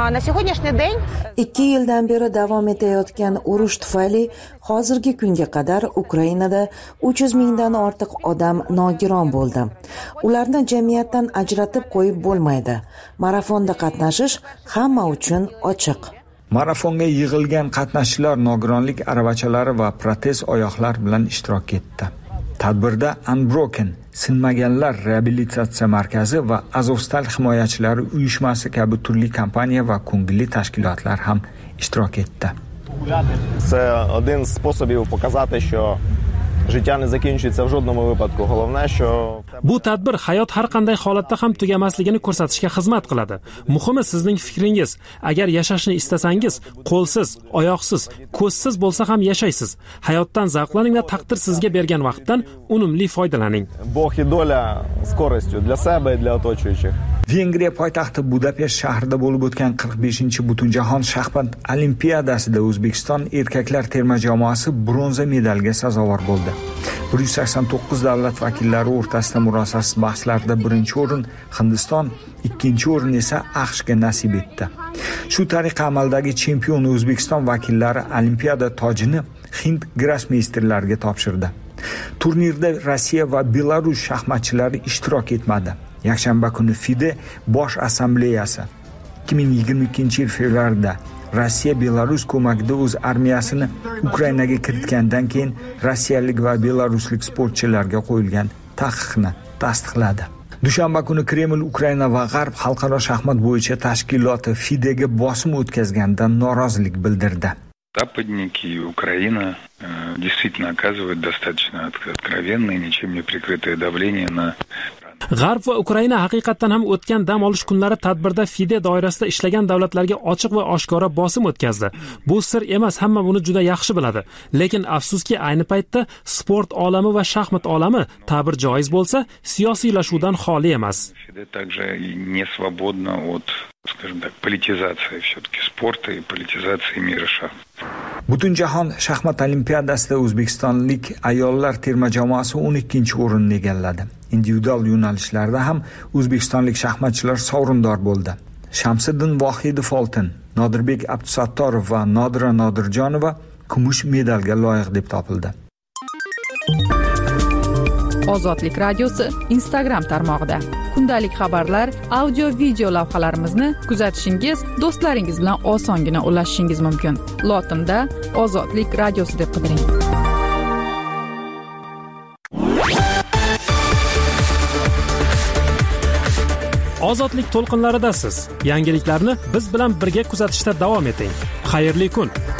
ikki yildan beri davom etayotgan urush tufayli hozirgi kunga qadar Ukrainada uch yuz mingdan ortiq odam nogiron bo'ldi. Ularni jamiyatdan ajratib qo'yib bo'lmaydi. Marafonda qatnashish hamma uchun ochiq. Marafonga yig'ilgan qatnashchilar nogironlik aravachalari va protez oyoqlar bilan ishtirok etdi. Tadbirda Unbroken, sinmaganlar reabilitatsiya markazi va Azovstal himoyachilari uyushmasi kabi turli kompaniya va ko'ngilli tashkilotlar ham ishtirok etdi. Це один з способів показати, що життя не закінчується в жодному випадку. Головне, що bu tadbir hayot har qanday holatda ham tugamasligini ko'rsatishga xizmat qiladi. Muhimi sizning fikringiz. Agar yashashni istasangiz, qo'lsiz, oyoqsiz, ko'zsiz bo'lsa ham yashaysiz. Hayotdan zavqlaning va taqdir sizga bergan vaqtdan unumli foydalaning. Bog и доля с користью для себя и для оточующих. Vengriya poytaxti Budapesht shahrida bo'lib o'tgan qirq beshinchi Butunjahon shaxmat olimpiadasida O'zbekiston erkaklar terma jamoasi bronza medalga sazovor bo'ldi. bir yuz sakson to'qqiz davlat vakillari o'rtasida murosasiz bahslarda birinchi o'rin Hindiston, ikkinchi o'rin esa AQShga nasib etdi. Shu tariqa amaldagi chempion O'zbekiston vakillari olimpiada tojini hind grossmeysterlariga topshirdi. Turnirda Rossiya va Belarus shaxmatchilari ishtirok etmadi. Yakshanba kuni FIDE bosh assambleyasi ikki ming yigirma ikkinchi yil fevralda Rossiya Belarus ko'magida o'z armiyasini Ukrainaga kiritgandan keyin rossiyalik va belaruslik sportchilarga qo'yilgan taqiqni tasdiqladi. Dushanba kuni Kreml Ukraina va G'arb xalqaro shaxmat bo'yicha tashkiloti FIDEga bosim o'tkazganidan norozilik bildirdi. Западники и Украина э, действительно оказывают достаточно откровенное, ничем не прикрытое давление на G'arb va Ukraina haqiqatan ham o'tgan dam olish kunlari tadbirda FIDE doirasida ishlagan davlatlarga ochiq va oshkora bosim o'tkazdi. Bu sir emas, hamma buni juda yaxshi biladi. Lekin afsuski ayni paytda sport olami va shaxmat olami ta'bir joiz bo'lsa, siyosiylashuvdan xoli emas. FIDE также не свободно от, скажем так, политизации все-таки спорта и политизации мира шахмат. Butunjahon shaxmat olimpiadasida o'zbekistonlik ayollar terma jamoasi o'n ikkinchi o'rinni egalladi. Individual yo'nalishlarda ham o'zbekistonlik shaxmatchilar sovrindor bo'ldi. Shamsiddin Vohidov oltin, Nodirbek Abdusattorov va Nodira Nodirjonova kumush medalga loyiq deb topildi. Ozodlik radiosi Instagram tarmog'ida kundalik xabarlar, audio video lavhalarimizni kuzatishingiz, do'stlaringiz bilan osongina ulashishingiz mumkin. Lotinda Ozodlik radiosi deb qidiring. Ozodlik to'lqinlaridasiz. Yangiliklarni biz bilan birga kuzatishda davom eting. Xayrli kun.